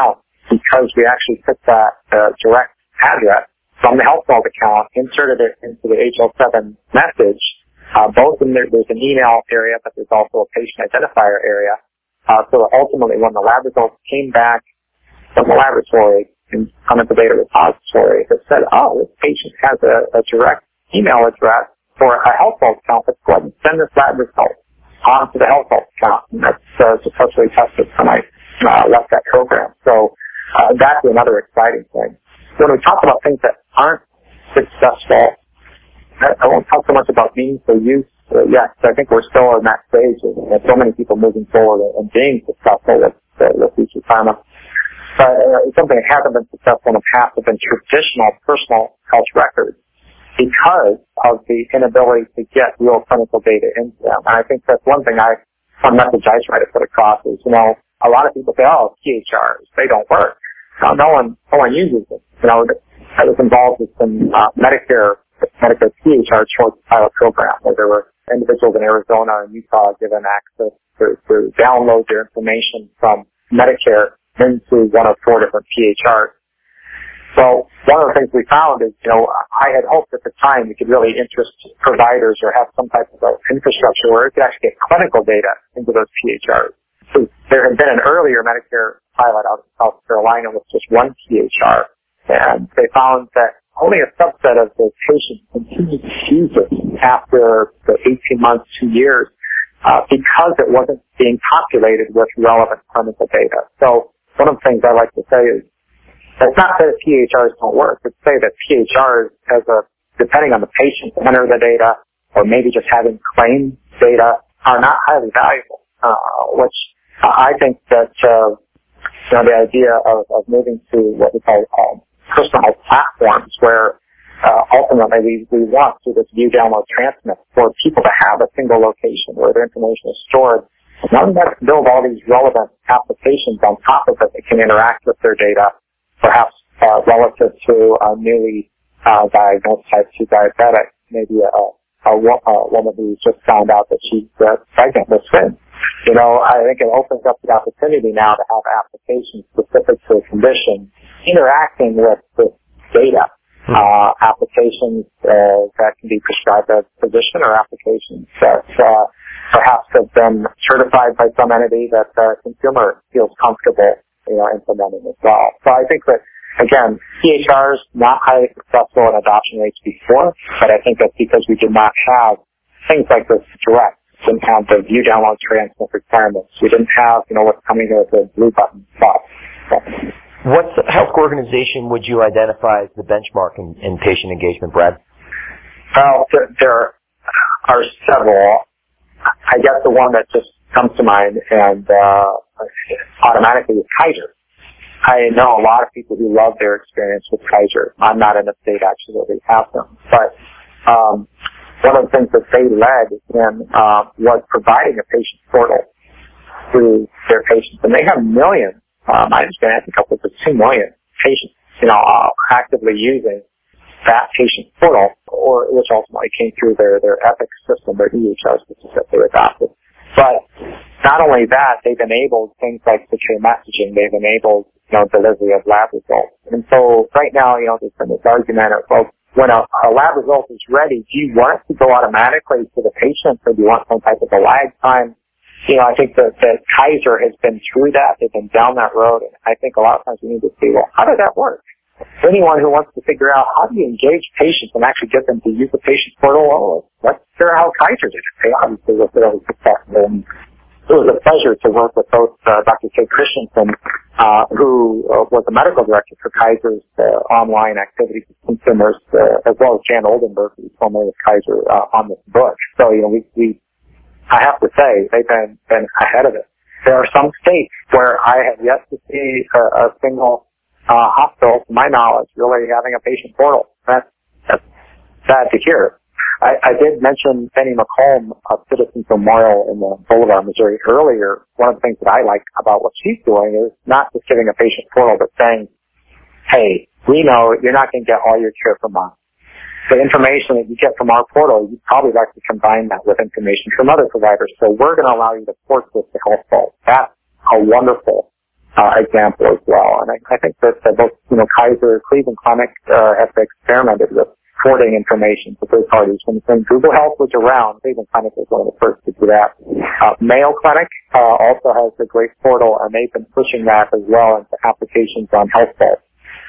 because we actually took that uh, direct address from the Health Vault account, inserted it into the H L seven message. Uh, both in there, there's an email area, but there's also a patient identifier area. Uh, so ultimately, when the lab results came back from the laboratory and come into the data repository, it said, oh, this patient has a, a direct email address for a Health Vault account. Let's go ahead and send this lab result onto the Health Vault account. And that's uh, successfully tested when I uh, left that program. So uh, that's another exciting thing. When we talk about things that aren't successful, I, I won't talk so much about meaningful use uh, yet. I think we're still in that stage, and there's so many people moving forward and being successful with, uh, with Future Pharma. But uh, something that hasn't been successful in the past has been traditional personal health records because of the inability to get real clinical data into them. And I think that's one thing I, one message I try to put across is, you know, a lot of people say, oh, P H Rs, they don't work. No, no one, no one uses them. You know, I was involved with some uh, Medicare, Medicare P H R choice pilot program where there were individuals in Arizona and Utah given access to, to download their information from Medicare into one of four different P H Rs. So one of the things we found is, you know, I had hoped at the time we could really interest providers or have some type of infrastructure where it could actually get clinical data into those P H Rs. So there had been an earlier Medicare pilot out in South Carolina with just one P H R, and they found that only a subset of the patients continued to use it after the eighteen months, two years, uh, because it wasn't being populated with relevant clinical data. So one of the things I like to say is, it's not that P H Rs don't work, it's say that P H Rs, as a, depending on the patient, enter the data, or maybe just having claim data, are not highly valuable, uh, which I think that, uh, you know, the idea of, of moving to what we call um, personal health platforms where uh, ultimately we, we want to this view, download, transmit for people to have a single location where their information is stored. And now we have to build all these relevant applications on top of it that can interact with their data, perhaps uh, relative to a newly uh, diagnosed type two diabetic, maybe a, a, a woman who just found out that she's uh, pregnant with twins. You know, I think it opens up the opportunity now to have applications specific to a condition interacting with this data. Uh, applications uh, that can be prescribed by a physician or applications that uh, perhaps have been certified by some entity that the consumer feels comfortable, you know, implementing as well. So I think that, again, P H Rs not highly successful in adoption rates before, but I think that's because we did not have things like this direct. Didn't have the view, download, transmit requirements. We didn't have, you know, what's coming here with the blue button box. So. What health organization would you identify as the benchmark in, in patient engagement, Brad? Well, there, there are several. I guess the one that just comes to mind and uh, automatically is Kaiser. I know a lot of people who love their experience with Kaiser. I'm not in a state actually where they have them, but um, one of the things that they led in uh, was providing a patient portal to their patients, and they have millions. Um, I understand I think up to two million patients, you know, uh, actively using that patient portal, or which ultimately came through their their Epic system, their E H R system that they adopted. But not only that, they've enabled things like secure messaging. They've enabled, you know, delivery of lab results. And so right now, you know, there's been this argument of, well, when a, a lab result is ready, do you want it to go automatically to the patient, or do you want some type of a lag time? You know, I think that, that Kaiser has been through that. They've been down that road. And I think a lot of times we need to see, well, how did that work? Anyone who wants to figure out how do you engage patients and actually get them to use the patient portal, well, let's hear how Kaiser did it. They obviously were fairly successful. And it was a pleasure to work with both uh, Doctor Kay Christensen, uh, who uh, was the medical director for Kaiser's uh, online activities with consumers, uh, as well as Jan Oldenburg, who's formerly with Kaiser, uh, on this book. So, you know, we, we I have to say, they've been, been ahead of it. There are some states where I have yet to see a, a single uh, hospital, to my knowledge, really having a patient portal. That's, that's sad to hear. I, I did mention Penny McComb of Citizens Memorial in the Boulevard, Missouri earlier. One of the things that I like about what she's doing is not just giving a patient portal, but saying, hey, we know you're not going to get all your care from us. The information that you get from our portal, you'd probably like to combine that with information from other providers. So we're going to allow you to port this to Health Vault. That's a wonderful uh, example as well. And I, I think that, that both, you know, Kaiser, Cleveland Clinic uh, have experimented with forwarding information to third parties. When, when Google Health was around, Cleveland Clinic was one of the first to do that. Uh, Mayo Clinic uh, also has a great portal, and they've been pushing that as well into applications on health vault.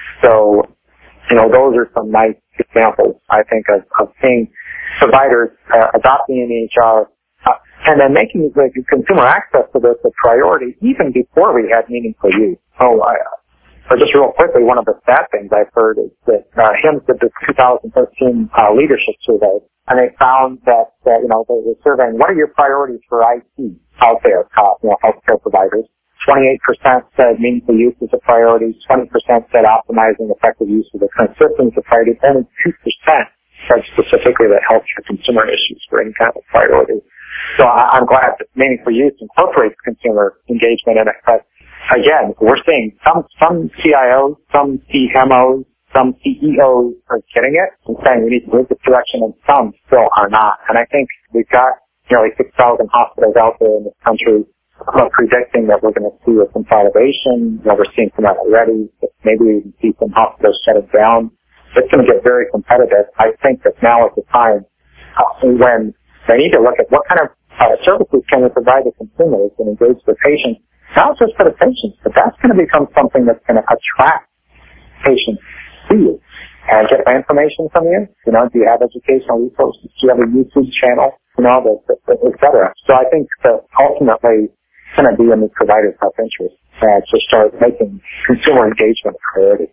So, you know, those are some nice examples, I think, of, of seeing providers uh, adopting N E H R uh, and then making like, consumer access to this a priority even before we had meaningful use. So, I, uh, just real quickly, one of the sad things I've heard is that uh, HIMSS did the two thousand thirteen uh, leadership survey, and they found that, uh, you know, they were surveying what are your priorities for I T out there, uh, you know, healthcare providers. twenty-eight percent said meaningful use is a priority. twenty percent said optimizing effective use of the current system is a priority. Only two percent said specifically that healthcare consumer issues were any kind of priority. So I, I'm glad that meaningful use incorporates consumer engagement in it. But again, we're seeing some, some C I Os, some C M Os, some C E Os are getting it and saying we need to move this direction, and some still are not. And I think we've got nearly six thousand hospitals out there in this country. I'm predicting that we're going to see a consolidation. You know, we're seeing some of that already. Maybe we can see some hospitals shutting down. It's going to get very competitive. I think that now is the time uh, when they need to look at what kind of uh, services can we provide to consumers and engage the patients, not just for the patients, but that's going to become something that's going to attract patients to you and get my information from you. You know, do you have educational resources? Do you have a YouTube channel? You know, et cetera. So I think that ultimately it's going to be in the provider's self-interest uh, to start making consumer engagement a priority.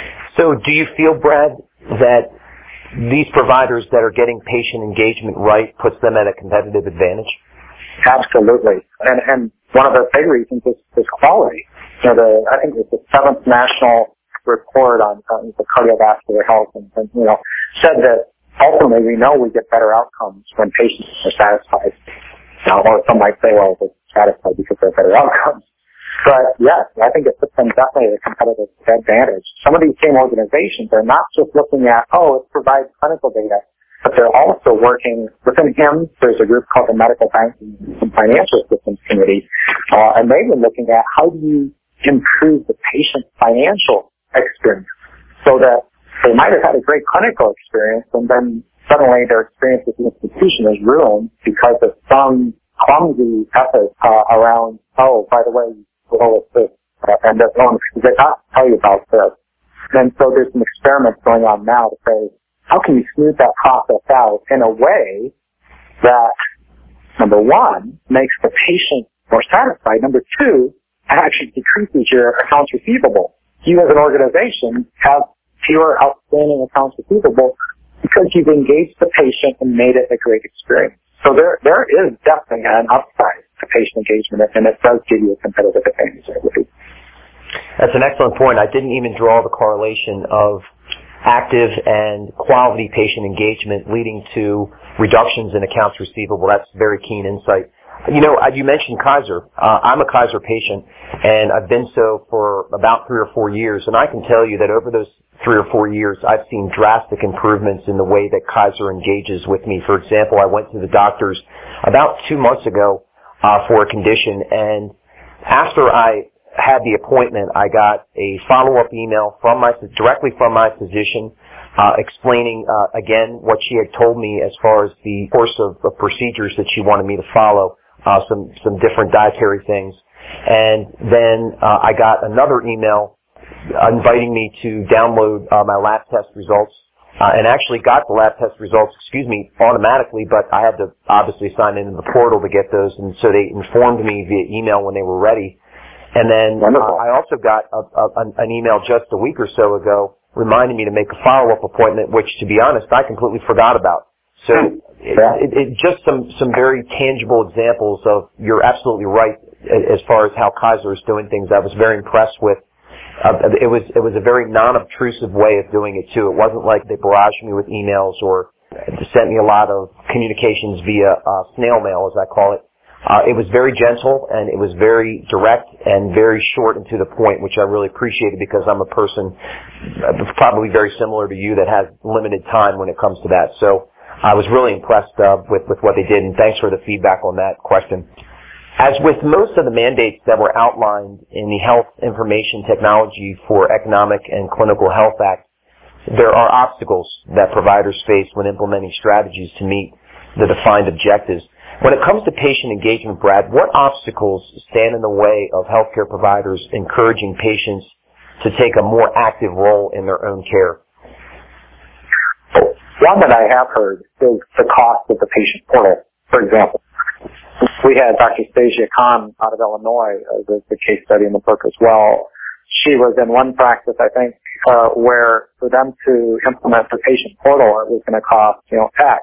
So do you feel, Brad, that these providers that are getting patient engagement right puts them at a competitive advantage? Absolutely. And, and one of the big reasons is, is quality. You know, the, I think it's the seventh national report on, on the cardiovascular health and, and, you know, said that ultimately we know we get better outcomes when patients are satisfied. Now, or some might say, well, they're satisfied because they're better outcomes. But yes, I think it puts them definitely at a competitive advantage. Some of these same organizations are not just looking at, oh, it provides clinical data, but they're also working within HIMSS. There's a group called the Medical Banking and Financial Systems Committee, uh, and they've been looking at how do you improve the patient financial experience so that they might have had a great clinical experience and then suddenly their experience with the institution is ruined because of some clumsy effort uh, around, oh, by the way, well, it's this, uh, and that's wrong, because they not tell you about this. And so there's some experiments going on now to say, how can you smooth that process out in a way that, number one, makes the patient more satisfied, number two, actually decreases your accounts receivable. You as an organization have fewer outstanding accounts receivable because you've engaged the patient and made it a great experience. So there, there is definitely an upside to patient engagement, and it does give you a competitive advantage, I believe. That's an excellent point. I didn't even draw the correlation of active and quality patient engagement leading to reductions in accounts receivable. That's very keen insight. You know, you mentioned Kaiser. Uh, I'm a Kaiser patient, and I've been so for about three or four years, and I can tell you that over those three or four years, I've seen drastic improvements in the way that Kaiser engages with me. For example, I went to the doctors about two months ago uh, for a condition, and after I had the appointment, I got a follow-up email from my directly from my physician uh, explaining uh, again what she had told me as far as the course of, of procedures that she wanted me to follow, uh, some some different dietary things, and then uh, I got another email inviting me to download uh, my lab test results, uh, and actually got the lab test results, excuse me, automatically, but I had to obviously sign into the portal to get those, and so they informed me via email when they were ready. And then uh, I also got a, a, an email just a week or so ago reminding me to make a follow-up appointment, which, to be honest, I completely forgot about. So it, it, it just some, some very tangible examples of, you're absolutely right as far as how Kaiser is doing things. I was very impressed with. Uh, it was it was a very non-obtrusive way of doing it too. It wasn't like they barraged me with emails or sent me a lot of communications via uh, snail mail, as I call it. Uh, it was very gentle, and it was very direct and very short and to the point, which I really appreciated because I'm a person uh, probably very similar to you that has limited time when it comes to that. So I was really impressed uh, with with what they did, and thanks for the feedback on that question. As with most of the mandates that were outlined in the Health Information Technology for Economic and Clinical Health Act, there are obstacles that providers face when implementing strategies to meet the defined objectives. When it comes to patient engagement, Brad, what obstacles stand in the way of healthcare providers encouraging patients to take a more active role in their own care? One that I have heard is the cost of the patient portal, for example. We had Doctor Stasia Khan out of Illinois as uh, the case study in the book as well. She was in one practice, I think, uh, where for them to implement the patient portal, it was going to cost, you know, X.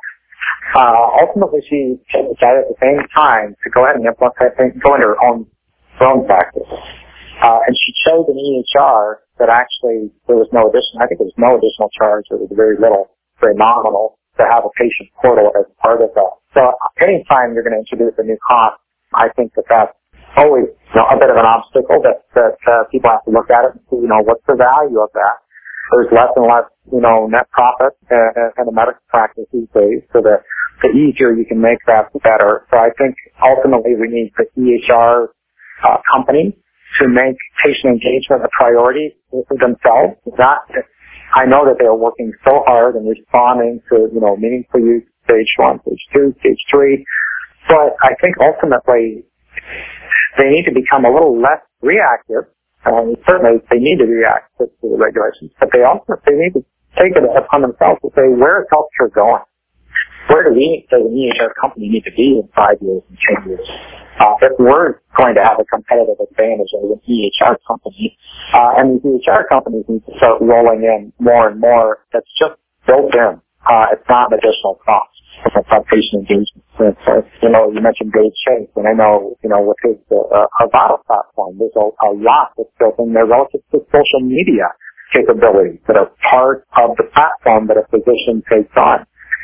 Uh, ultimately, she decided at the same time to go ahead and implement, I think, go into her own, her own practice. Uh, and she chose an E H R that actually there was no additional, I think there was no additional charge. It was very little, very nominal to have a patient portal as part of that. So anytime you're going to introduce a new cost, I think that that's always, you know, a bit of an obstacle that, that uh, people have to look at it and see, you know, what's the value of that. There's less and less, you know, net profit uh, in a medical practice these days, so that the easier you can make that, the better. So I think ultimately we need the E H R uh, company to make patient engagement a priority for themselves. Not, I know that they are working so hard and responding to, you know, meaningful use, stage one, stage two, stage three. But I think ultimately they need to become a little less reactive. Um, certainly they need to react to, to the regulations, but they also they need to take it upon themselves to say, where is healthcare going? Where do we, as an E H R company, need to be in five years and ten years? Uh, if we're going to have a competitive advantage as an E H R company, uh, and these E H R companies need to start rolling in more and more, that's just built in. Uh, it's not an additional cost. It's not patient engagement. So, so, you know, you mentioned Dave Chase, and I know, you know, with his, uh, Avado platform, there's a, a lot that's built in there relative to social media capabilities that are part of the platform that a physician takes on.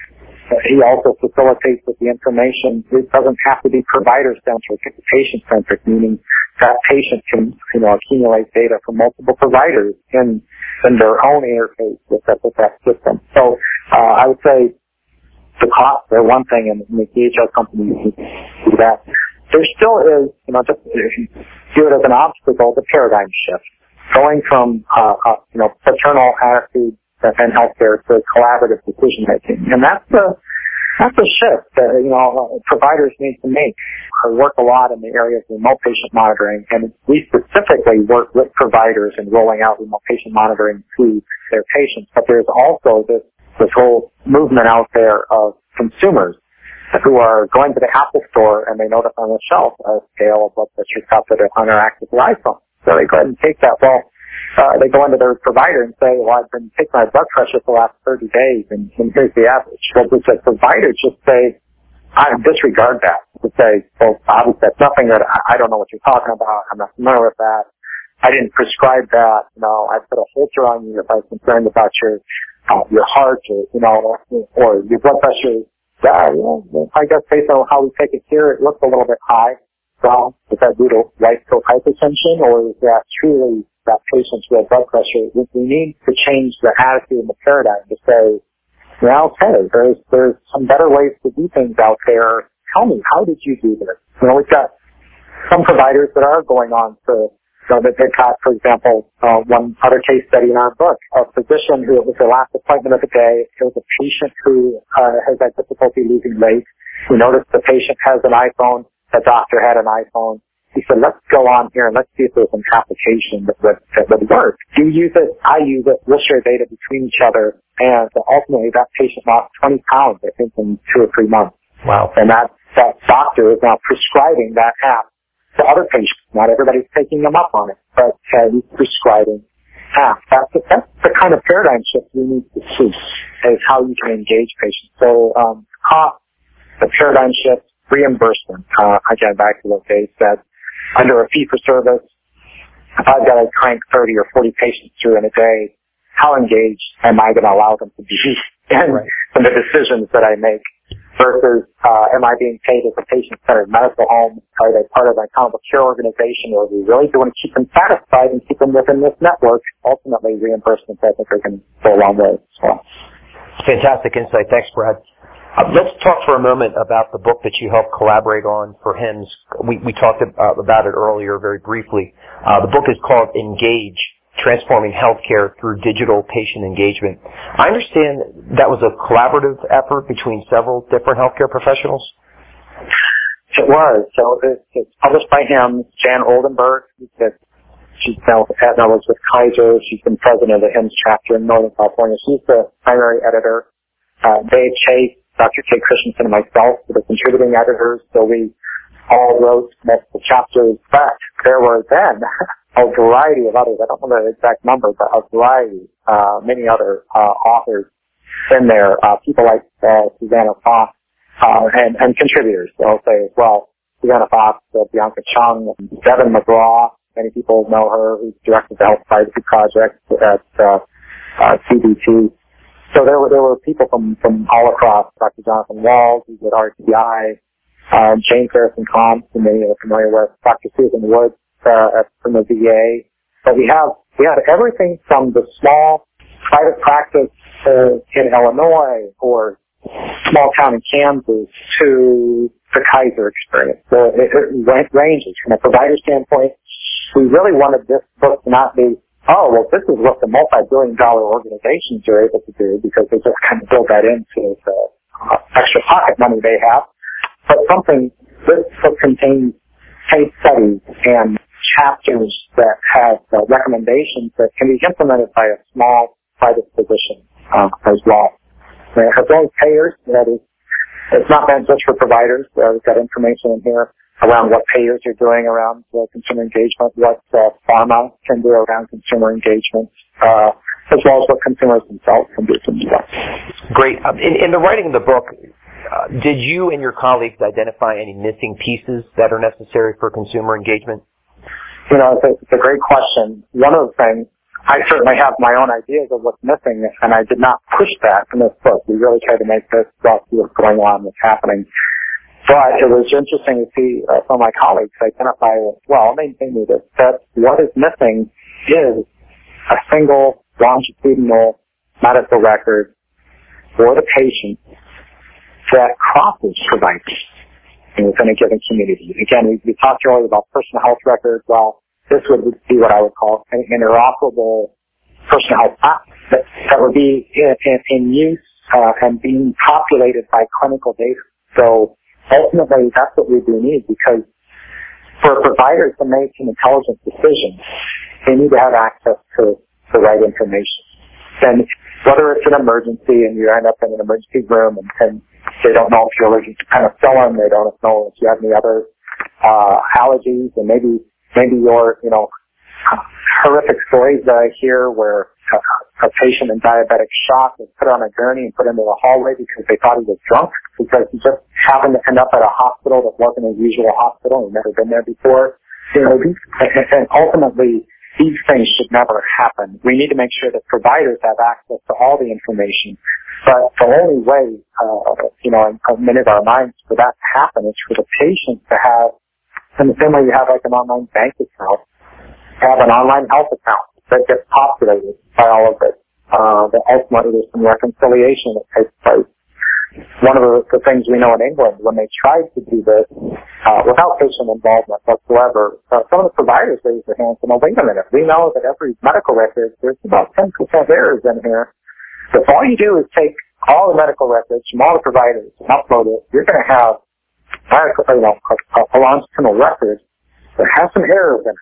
He also facilitates that the information, it doesn't have to be provider-centric, it's patient-centric, meaning that patient can, you know, accumulate data from multiple providers in, in their own interface with that, with that system. So, uh, I would say the costs are one thing, and the E H R companies do that. There still is, you know, just if you view it as an obstacle, the paradigm shift. Going from, uh, uh you know, paternal attitude and healthcare to collaborative decision making, and that's the that's a shift that, you know, providers need to make. I work a lot in the area of remote patient monitoring, and we specifically work with providers in rolling out remote patient monitoring to their patients. But there's also this this whole movement out there of consumers who are going to the Apple Store and they notice on the shelf a scale of blood pressure cuff that are interactive with their iPhone. So they go ahead and take that. Well, Uh, they go into their provider and say, well, I've been taking my blood pressure for the last thirty days, and, and here's the average. Well, the provider just say, I disregard that. To say, well, obviously that's nothing that I, I don't know what you're talking about. I'm not familiar with that. I didn't prescribe that. You know, I put a Holter on you if I was concerned about your uh, your heart, or, you know, or your blood pressure. Yeah, you know, I guess based on how we take it here, it looks a little bit high. Well, is that due to right field hypertension, or is that truly that patient's real blood pressure? We, we need to change the attitude and the paradigm to say, well, okay, there's there's some better ways to do things out there. Tell me, how did you do this? You know, we've got some providers that are going on to, you know, that they've got, for example, uh, one other case study in our book, a physician who, it was their last appointment of the day. It was a patient who uh, has had difficulty losing weight. We noticed the patient has an iPhone. The doctor had an iPhone. He said, let's go on here and let's see if there's an application that would, that would work. You use it, I use it, we'll share data between each other, and ultimately that patient lost twenty pounds, I think, in two or three months. Wow. And that, that doctor is now prescribing that app to other patients. Not everybody's taking them up on it, but uh, he's prescribing apps. That's, that's the kind of paradigm shift we need to see, is how you can engage patients. So, um, cost, the paradigm shift, reimbursement. Uh, again, back to what Dave said. Under a fee-for-service, if I've got to crank thirty or forty patients through in a day, how engaged am I going to allow them to be in, right. in the decisions that I make versus uh, am I being paid as a patient-centered medical home? Are they part of an accountable care organization, or do we really want to keep them satisfied and keep them within this network? Ultimately, reimbursements, I think, are going to go a long way as well. Fantastic insight. Thanks, Brad. Uh, let's talk for a moment about the book that you helped collaborate on for H I M S. We, we talked about it earlier very briefly. Uh, the book is called Engage, Transforming Healthcare Through Digital Patient Engagement. I understand that was a collaborative effort between several different healthcare professionals? It was. So it, it's published by H I M S. Jan Oldenburg, she's now, Aetna was with Kaiser. She's been president of the H I M S chapter in Northern California. She's the primary editor. Uh, Dave Chase, Doctor Kay Christensen, and myself were the contributing editors. So we all wrote multiple chapters, but there were then a variety of others. I don't know the exact number, but a variety, uh, many other uh, authors in there. Uh, people like uh, Susanna Fox uh, and, and contributors, I'll say as well. Susanna Fox, uh, Bianca Chung, Devin McGraw. Many people know her, who's directed the Health Privacy Project at uh, uh, C B T. So there were there were people from, from all across. Doctor Jonathan Walls, who's at R T I, uh, Jane Ferguson-Comps, who many are familiar with, Doctor Susan Woods uh, at, from the V A. But we have we had everything from the small private practice uh, in Illinois or small town in Kansas to the Kaiser experience. So it, it ranges from a provider standpoint. We really wanted this book to not be, oh, well, this is what the multi-billion dollar organizations are able to do because they just kind of build that into the uh, extra pocket money they have. But something, this book contains case studies and chapters that have uh, recommendations that can be implemented by a small private physician uh, as well. Uh, as well as payers, that is, it's not meant just for providers. Uh, we've got information in here around what payers are doing around uh, consumer engagement, what uh, pharma can do around consumer engagement, uh, as well as what consumers themselves can do themselves. Great. Um, in, in the writing of the book, uh, did you and your colleagues identify any missing pieces that are necessary for consumer engagement? You know, it's a, it's a great question. One of the things, I certainly have my own ideas of what's missing, and I did not push that in this book. We really tried to make this stuff what's going on, what's happening. But it was interesting to see uh, some of my colleagues identify as well, and they, they knew this, that what is missing is a single longitudinal medical record for the patient that crosses providers within a given community. Again, we, we talked earlier about personal health records. Well, this would be what I would call an interoperable personal health app that, that would be in, in, in use uh, and being populated by clinical data. So ultimately, that's what we do need, because for providers to make an intelligent decision, they need to have access to the right information. And whether it's an emergency and you end up in an emergency room and, and they don't know if you're allergic to penicillin, they don't know if you have any other uh, allergies, and maybe maybe your, you know, horrific stories that I hear where a, a patient in diabetic shock was put on a gurney and put into the hallway because they thought he was drunk, because he just happened to end up at a hospital that wasn't his usual hospital. He'd never been there before. You know, these, and ultimately, these things should never happen. We need to make sure that providers have access to all the information. But the only way, uh, you know, in many of our minds for that to happen is for the patient to have, in the same way you have like an online bank account, have an online health account that gets populated by all of it. Uh, that ultimately there's some reconciliation that takes place. One of the, the things we know in England, when they tried to do this uh, without patient involvement whatsoever, uh, some of the providers raised their hands and, oh, wait a minute, we know that every medical record, there's about ten percent errors in here. So if all you do is take all the medical records from all the providers and upload it, you're going to have medical, you know, a, a longitudinal record that has some errors in it.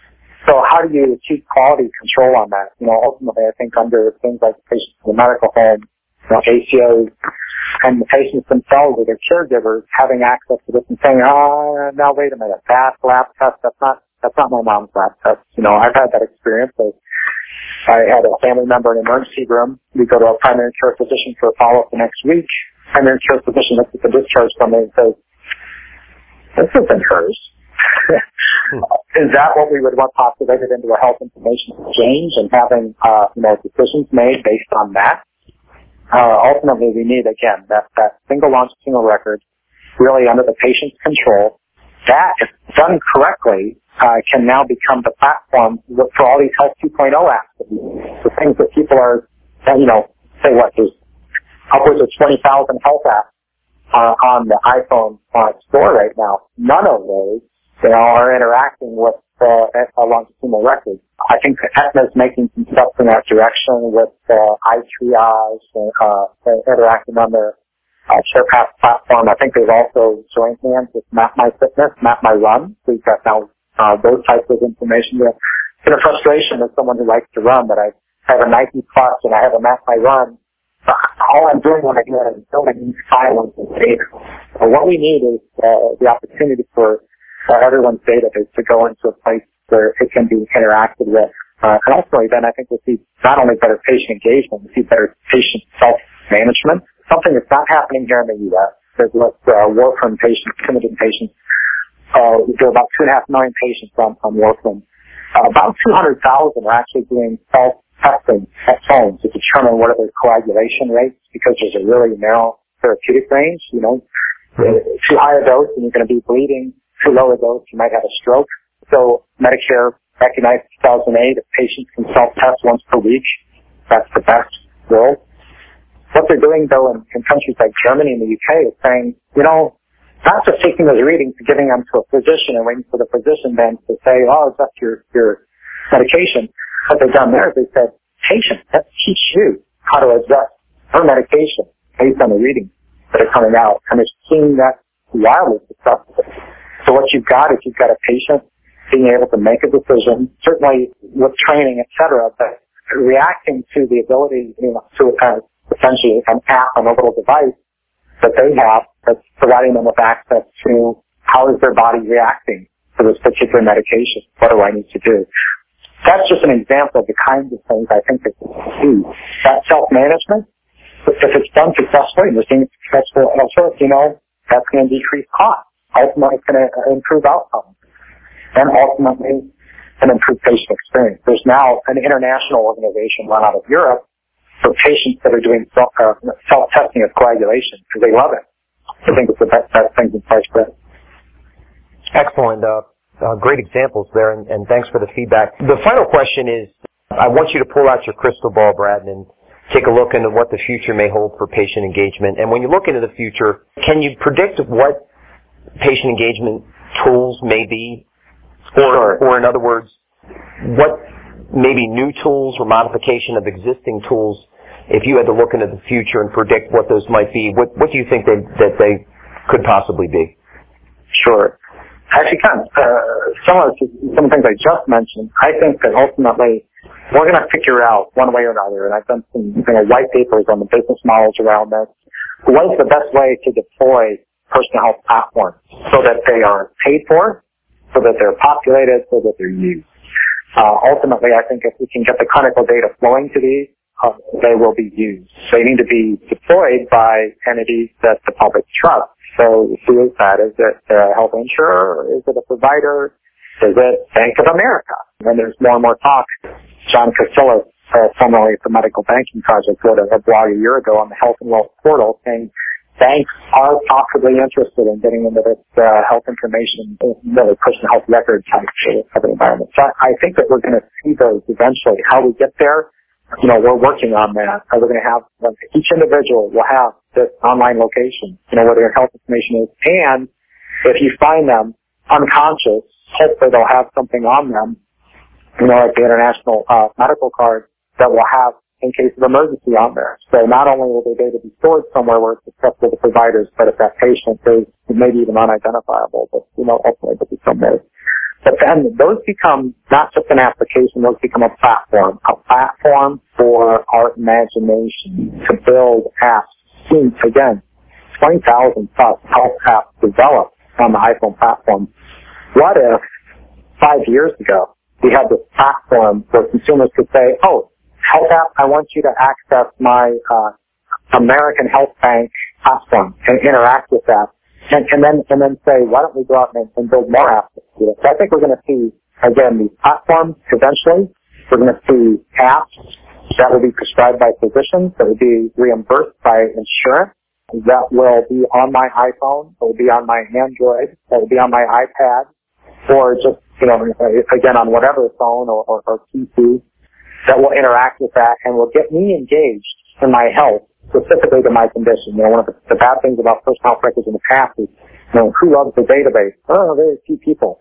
So how do you achieve quality control on that? You know, ultimately, I think under things like patients in the medical home, you know, A C Os, and the patients themselves or their caregivers having access to this and saying, oh, now wait a minute, that lab test, that's not, that's not my mom's lab test. You know, I've had that experience. So I had a family member in an emergency room. We go to a primary care physician for a follow-up the next week. Primary care physician looks at the discharge from me and says, this isn't hers. Is that what we would want populated into a health information exchange and having, uh, you know, decisions made based on that? Uh, ultimately, we need, again, that, that single longitudinal record really under the patient's control. That, if done correctly, uh, can now become the platform for all these Health two point oh apps. The things that people are, you know, say what, there's upwards of twenty thousand health apps uh, on the iPhone uh, store right now, none of those, you know, are interacting with uh, a longitudinal record. I think Aetna is making some steps in that direction with uh, iTriage and uh, interacting on their uh, SharePath platform. I think they've also joined hands with MapMyFitness, MapMyRun. We've got now uh, those types of information. It's been a frustration as someone who likes to run, but I have a Nike Plus and I have a MapMyRun. All I'm doing when I do that is building these silos and data. So what we need is uh, the opportunity for uh, everyone's data to, to go into a place where it can be interacted with. Uh, and ultimately, then I think we'll see not only better patient engagement, we'll see better patient self-management, something that's not happening here in the U S. There's less uh, warfarin patients, Coumadin patients. Uh, there are about two and a half million patients on, on warfarin. Uh, about two hundred thousand are actually doing self testing at home to determine what are their coagulation rates, because there's a really narrow therapeutic range. You know, too high a dose and you're going to be bleeding. Too low a dose, you might have a stroke. So Medicare recognized in two thousand eight that patients can self-test once per week. That's the best world. What they're doing, though, in, in countries like Germany and the U K is saying, you know, not just taking those readings and giving them to a physician and waiting for the physician then to say, oh, that's your, your medication. What they've done there is they said, patient, let's teach you how to adjust her medication based on the readings that are coming out. And they're seeing that wildly successful. So what you've got is you've got a patient being able to make a decision, certainly with training, et cetera, but reacting to the ability, you know, to uh, essentially an app on a little device that they have that's providing them with access to how is their body reacting to this particular medication. What do I need to do? That's just an example of the kinds of things I think that we do. That self-management, if it's done successfully, and we're seeing it successful also, you know, that's going to decrease costs. Ultimately, it's going to improve outcomes. And ultimately, an improved patient experience. There's now an international organization run out of Europe for patients that are doing self, uh, self-testing of coagulation because they love it. I think it's the best, best thing in place for it. Excellent. Uh, uh, great examples there, and, and thanks for the feedback. The final question is, I want you to pull out your crystal ball, Brad, and take a look into what the future may hold for patient engagement. And when you look into the future, can you predict what patient engagement tools may be? Or, or in other words, what maybe new tools or modification of existing tools, if you had to look into the future and predict what those might be, what, what do you think they, that they could possibly be? Sure. Actually, kind of uh, similar to some of the things I just mentioned, I think that ultimately we're going to figure out one way or another, and I've done some you know, white papers on the business models around this, what is the best way to deploy personal health platforms so that they are paid for, so that they're populated, so that they're used. Uh, ultimately, I think if we can get the clinical data flowing to these, uh, they will be used. They need to be deployed by entities that the public trusts. So who is that? Is it a health insurer? Is it a provider? Is it Bank of America? And there's more and more talk. John Casillas, uh, formerly of the Medical Banking Project, wrote a, a blog a year ago on the Health and Wealth portal saying banks are possibly interested in getting into this uh, health information, really personal health record type of an environment. So I, I think that we're going to see those eventually. How we get there, you know, we're working on that. We're going to have, each individual will have this online location, you know, where their health information is. And if you find them unconscious, hopefully they'll have something on them, you know, like the international uh, medical card that will have in case of emergency on there. So not only will their data be stored somewhere where it's accessible to providers, but if that patient is maybe even unidentifiable, but, you know, ultimately they'll be somewhere. But then those become not just an application, those become a platform, a platform for our imagination to build apps. Since, again, twenty thousand plus health apps developed on the iPhone platform. What if five years ago we had this platform where consumers could say, oh, health app, I want you to access my uh, American Health Bank platform and interact with that. And, and then and then say, why don't we go out and, and build more apps? So I think we're going to see, again, these platforms eventually. We're going to see apps that will be prescribed by physicians, that will be reimbursed by insurance, that will be on my iPhone, that will be on my Android, that will be on my iPad, or just, you know, again, on whatever phone or, or, or P C, that will interact with that and will get me engaged in my health specifically to my condition. You know, one of the, the bad things about personal health records in the past is, you know, who loves the database? Oh, very few people.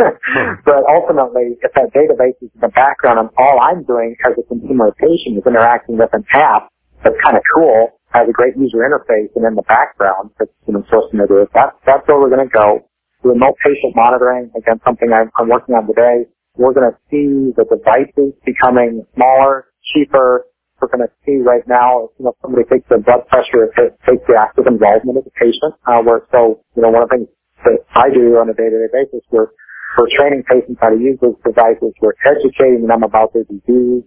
But ultimately, if that database is in the background and all I'm doing as a consumer or patient is interacting with an app that's kind of cool, has a great user interface, and in the background, that's, you know, sourcing to do it, that's, that's where we're going to go. Remote patient monitoring, again, something I'm, I'm working on today. We're going to see the devices becoming smaller, cheaper. We're going to see right now, you know, somebody takes their blood pressure, it takes the active involvement of the patient. Uh, where so, you know, one of the things that I do on a day-to-day basis, we're, we're training patients how to use those devices. We're educating them about their disease.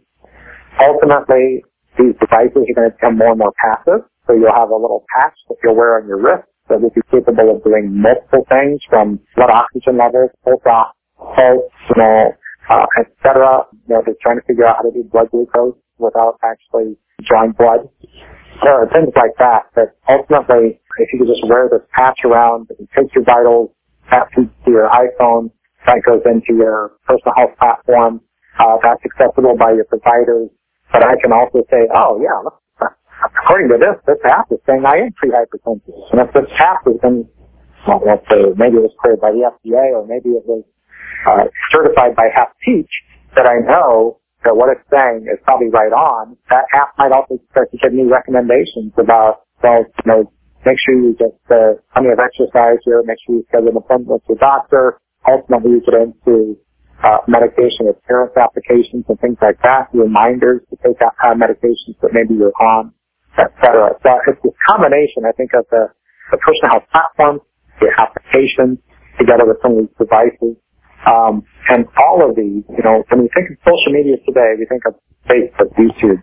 Ultimately, these devices are going to become more and more passive. So you'll have a little patch that you'll wear on your wrist that will be capable of doing multiple things, from blood oxygen levels, pulse, pulse, you know, uh, et cetera. You know, they're trying to figure out how to do blood glucose without actually drawing blood. There are things like that that ultimately, if you could just wear this patch around, it takes your vitals, that feeds to your iPhone, that goes into your personal health platform, uh, that's accessible by your providers. But I can also say, oh yeah, look, according to this, this app is saying I am pre-hypertensive. And if this app has been, well, let's say maybe it was cleared by the F D A or maybe it was uh, certified by HealthTeach, that I know that what it's saying is probably right on, that app might also start to give me recommendations about, well, you know, make sure you get uh, plenty of exercise here, make sure you schedule an appointment with your doctor. Ultimately, you get into uh, medication adherence applications and things like that, reminders to take out uh, medications that maybe you're on, et cetera. So it's this combination, I think, of the, the personal health platform, the applications, together with some of these devices. Um, and all of these, you know, when we think of social media today, we think of Facebook, YouTube.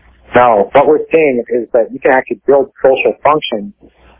No, what we're seeing is that you can actually build social functions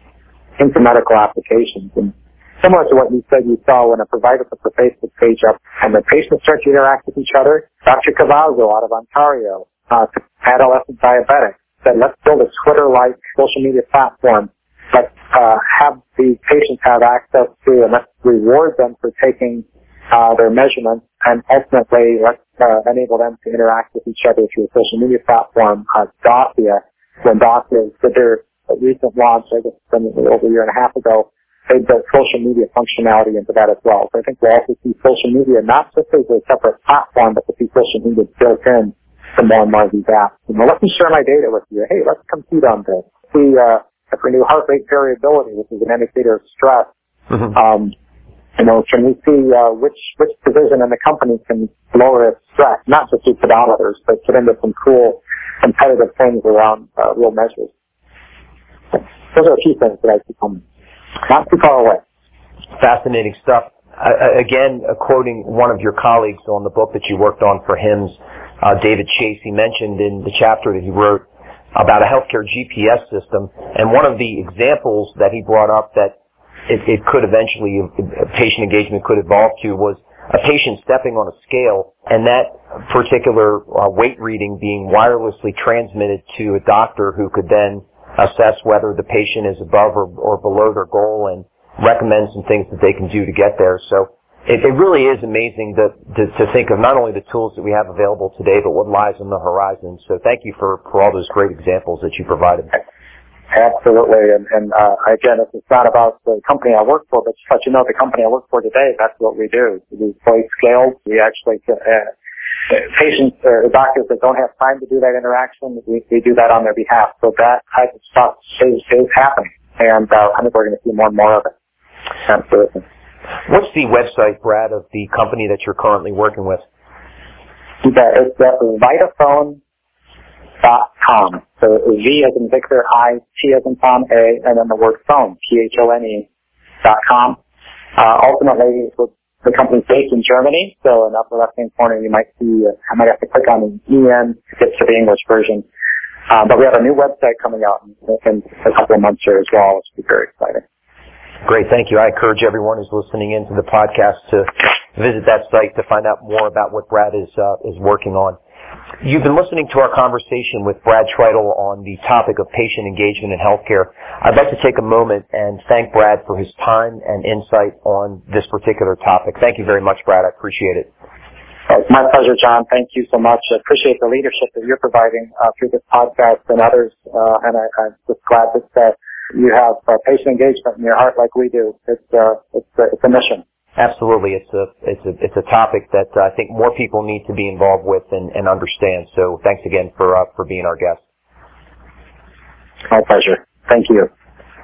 into medical applications. And similar to what you said you saw when a provider put the Facebook page up and the patients start to interact with each other, Doctor Cavazzo out of Ontario, uh, adolescent diabetics, said let's build a Twitter-like social media platform. Let's uh, have the patients have access to, and let's reward them for taking Uh, their measurements, and ultimately let's uh, enable them to interact with each other through a social media platform. Uh, Dosia, when Dosia did their recent launch, I guess from over a year and a half ago, they built social media functionality into that as well. So I think we'll also see social media not just as a separate platform, but we'll see social media built in to more and more of these apps. You know, let me share my data with you. Hey, let's compete on this. See, uh, if we do heart rate variability, which is an indicator of stress, mm-hmm. um, You know, can we see uh, which which division in the company can lower its stress, not just through pedometers, but get into some cool competitive things around uh, real measures. Those are a few things that I see coming. Not too far away. Fascinating stuff. Uh, again, uh, quoting one of your colleagues on the book that you worked on for H I M S, uh, David Chase, he mentioned in the chapter that he wrote about a healthcare G P S system, and one of the examples that he brought up that It, it could eventually, patient engagement could evolve to, was a patient stepping on a scale and that particular uh, weight reading being wirelessly transmitted to a doctor who could then assess whether the patient is above or, or below their goal and recommend some things that they can do to get there. So it, it really is amazing to, to, to think of not only the tools that we have available today, but what lies on the horizon. So thank you for, for all those great examples that you provided. Absolutely, and, and uh, again, it's not about the company I work for, but just let you know the company I work for today, that's what we do. We deploy scales. We actually, uh, patients or doctors that don't have time to do that interaction, we, we do that on their behalf. So that type of stuff is, is happening, and uh, I think we're going to see more and more of it. Absolutely. What's the website, Brad, of the company that you're currently working with? Yeah, it's uh, Vitaphone dot com. So V as in Victor, I, T as in Tom, A, and then the word phone, P H O N E dot com. Uh, ultimately, the company's based in Germany, so in the upper left-hand corner you might see, uh, I might have to click on an E N to get to the English version. Um, but we have a new website coming out in, in a couple of months here as well, which will be very exciting. Great, thank you. I encourage everyone who's listening into the podcast to visit that site to find out more about what Brad is uh, is working on. You've been listening to our conversation with Brad Tritel on the topic of patient engagement in healthcare. I'd like to take a moment and thank Brad for his time and insight on this particular topic. Thank you very much, Brad. I appreciate it. Uh, it's my pleasure, John. Thank you so much. I appreciate the leadership that you're providing uh, through this podcast and others. Uh, and I, I'm just glad that uh, you have uh, patient engagement in your heart like we do. It's uh, it's, uh, it's a mission. Absolutely, it's a it's a it's a topic that uh, I think more people need to be involved with and, and understand. So thanks again for uh, for being our guest. My pleasure. Thank you.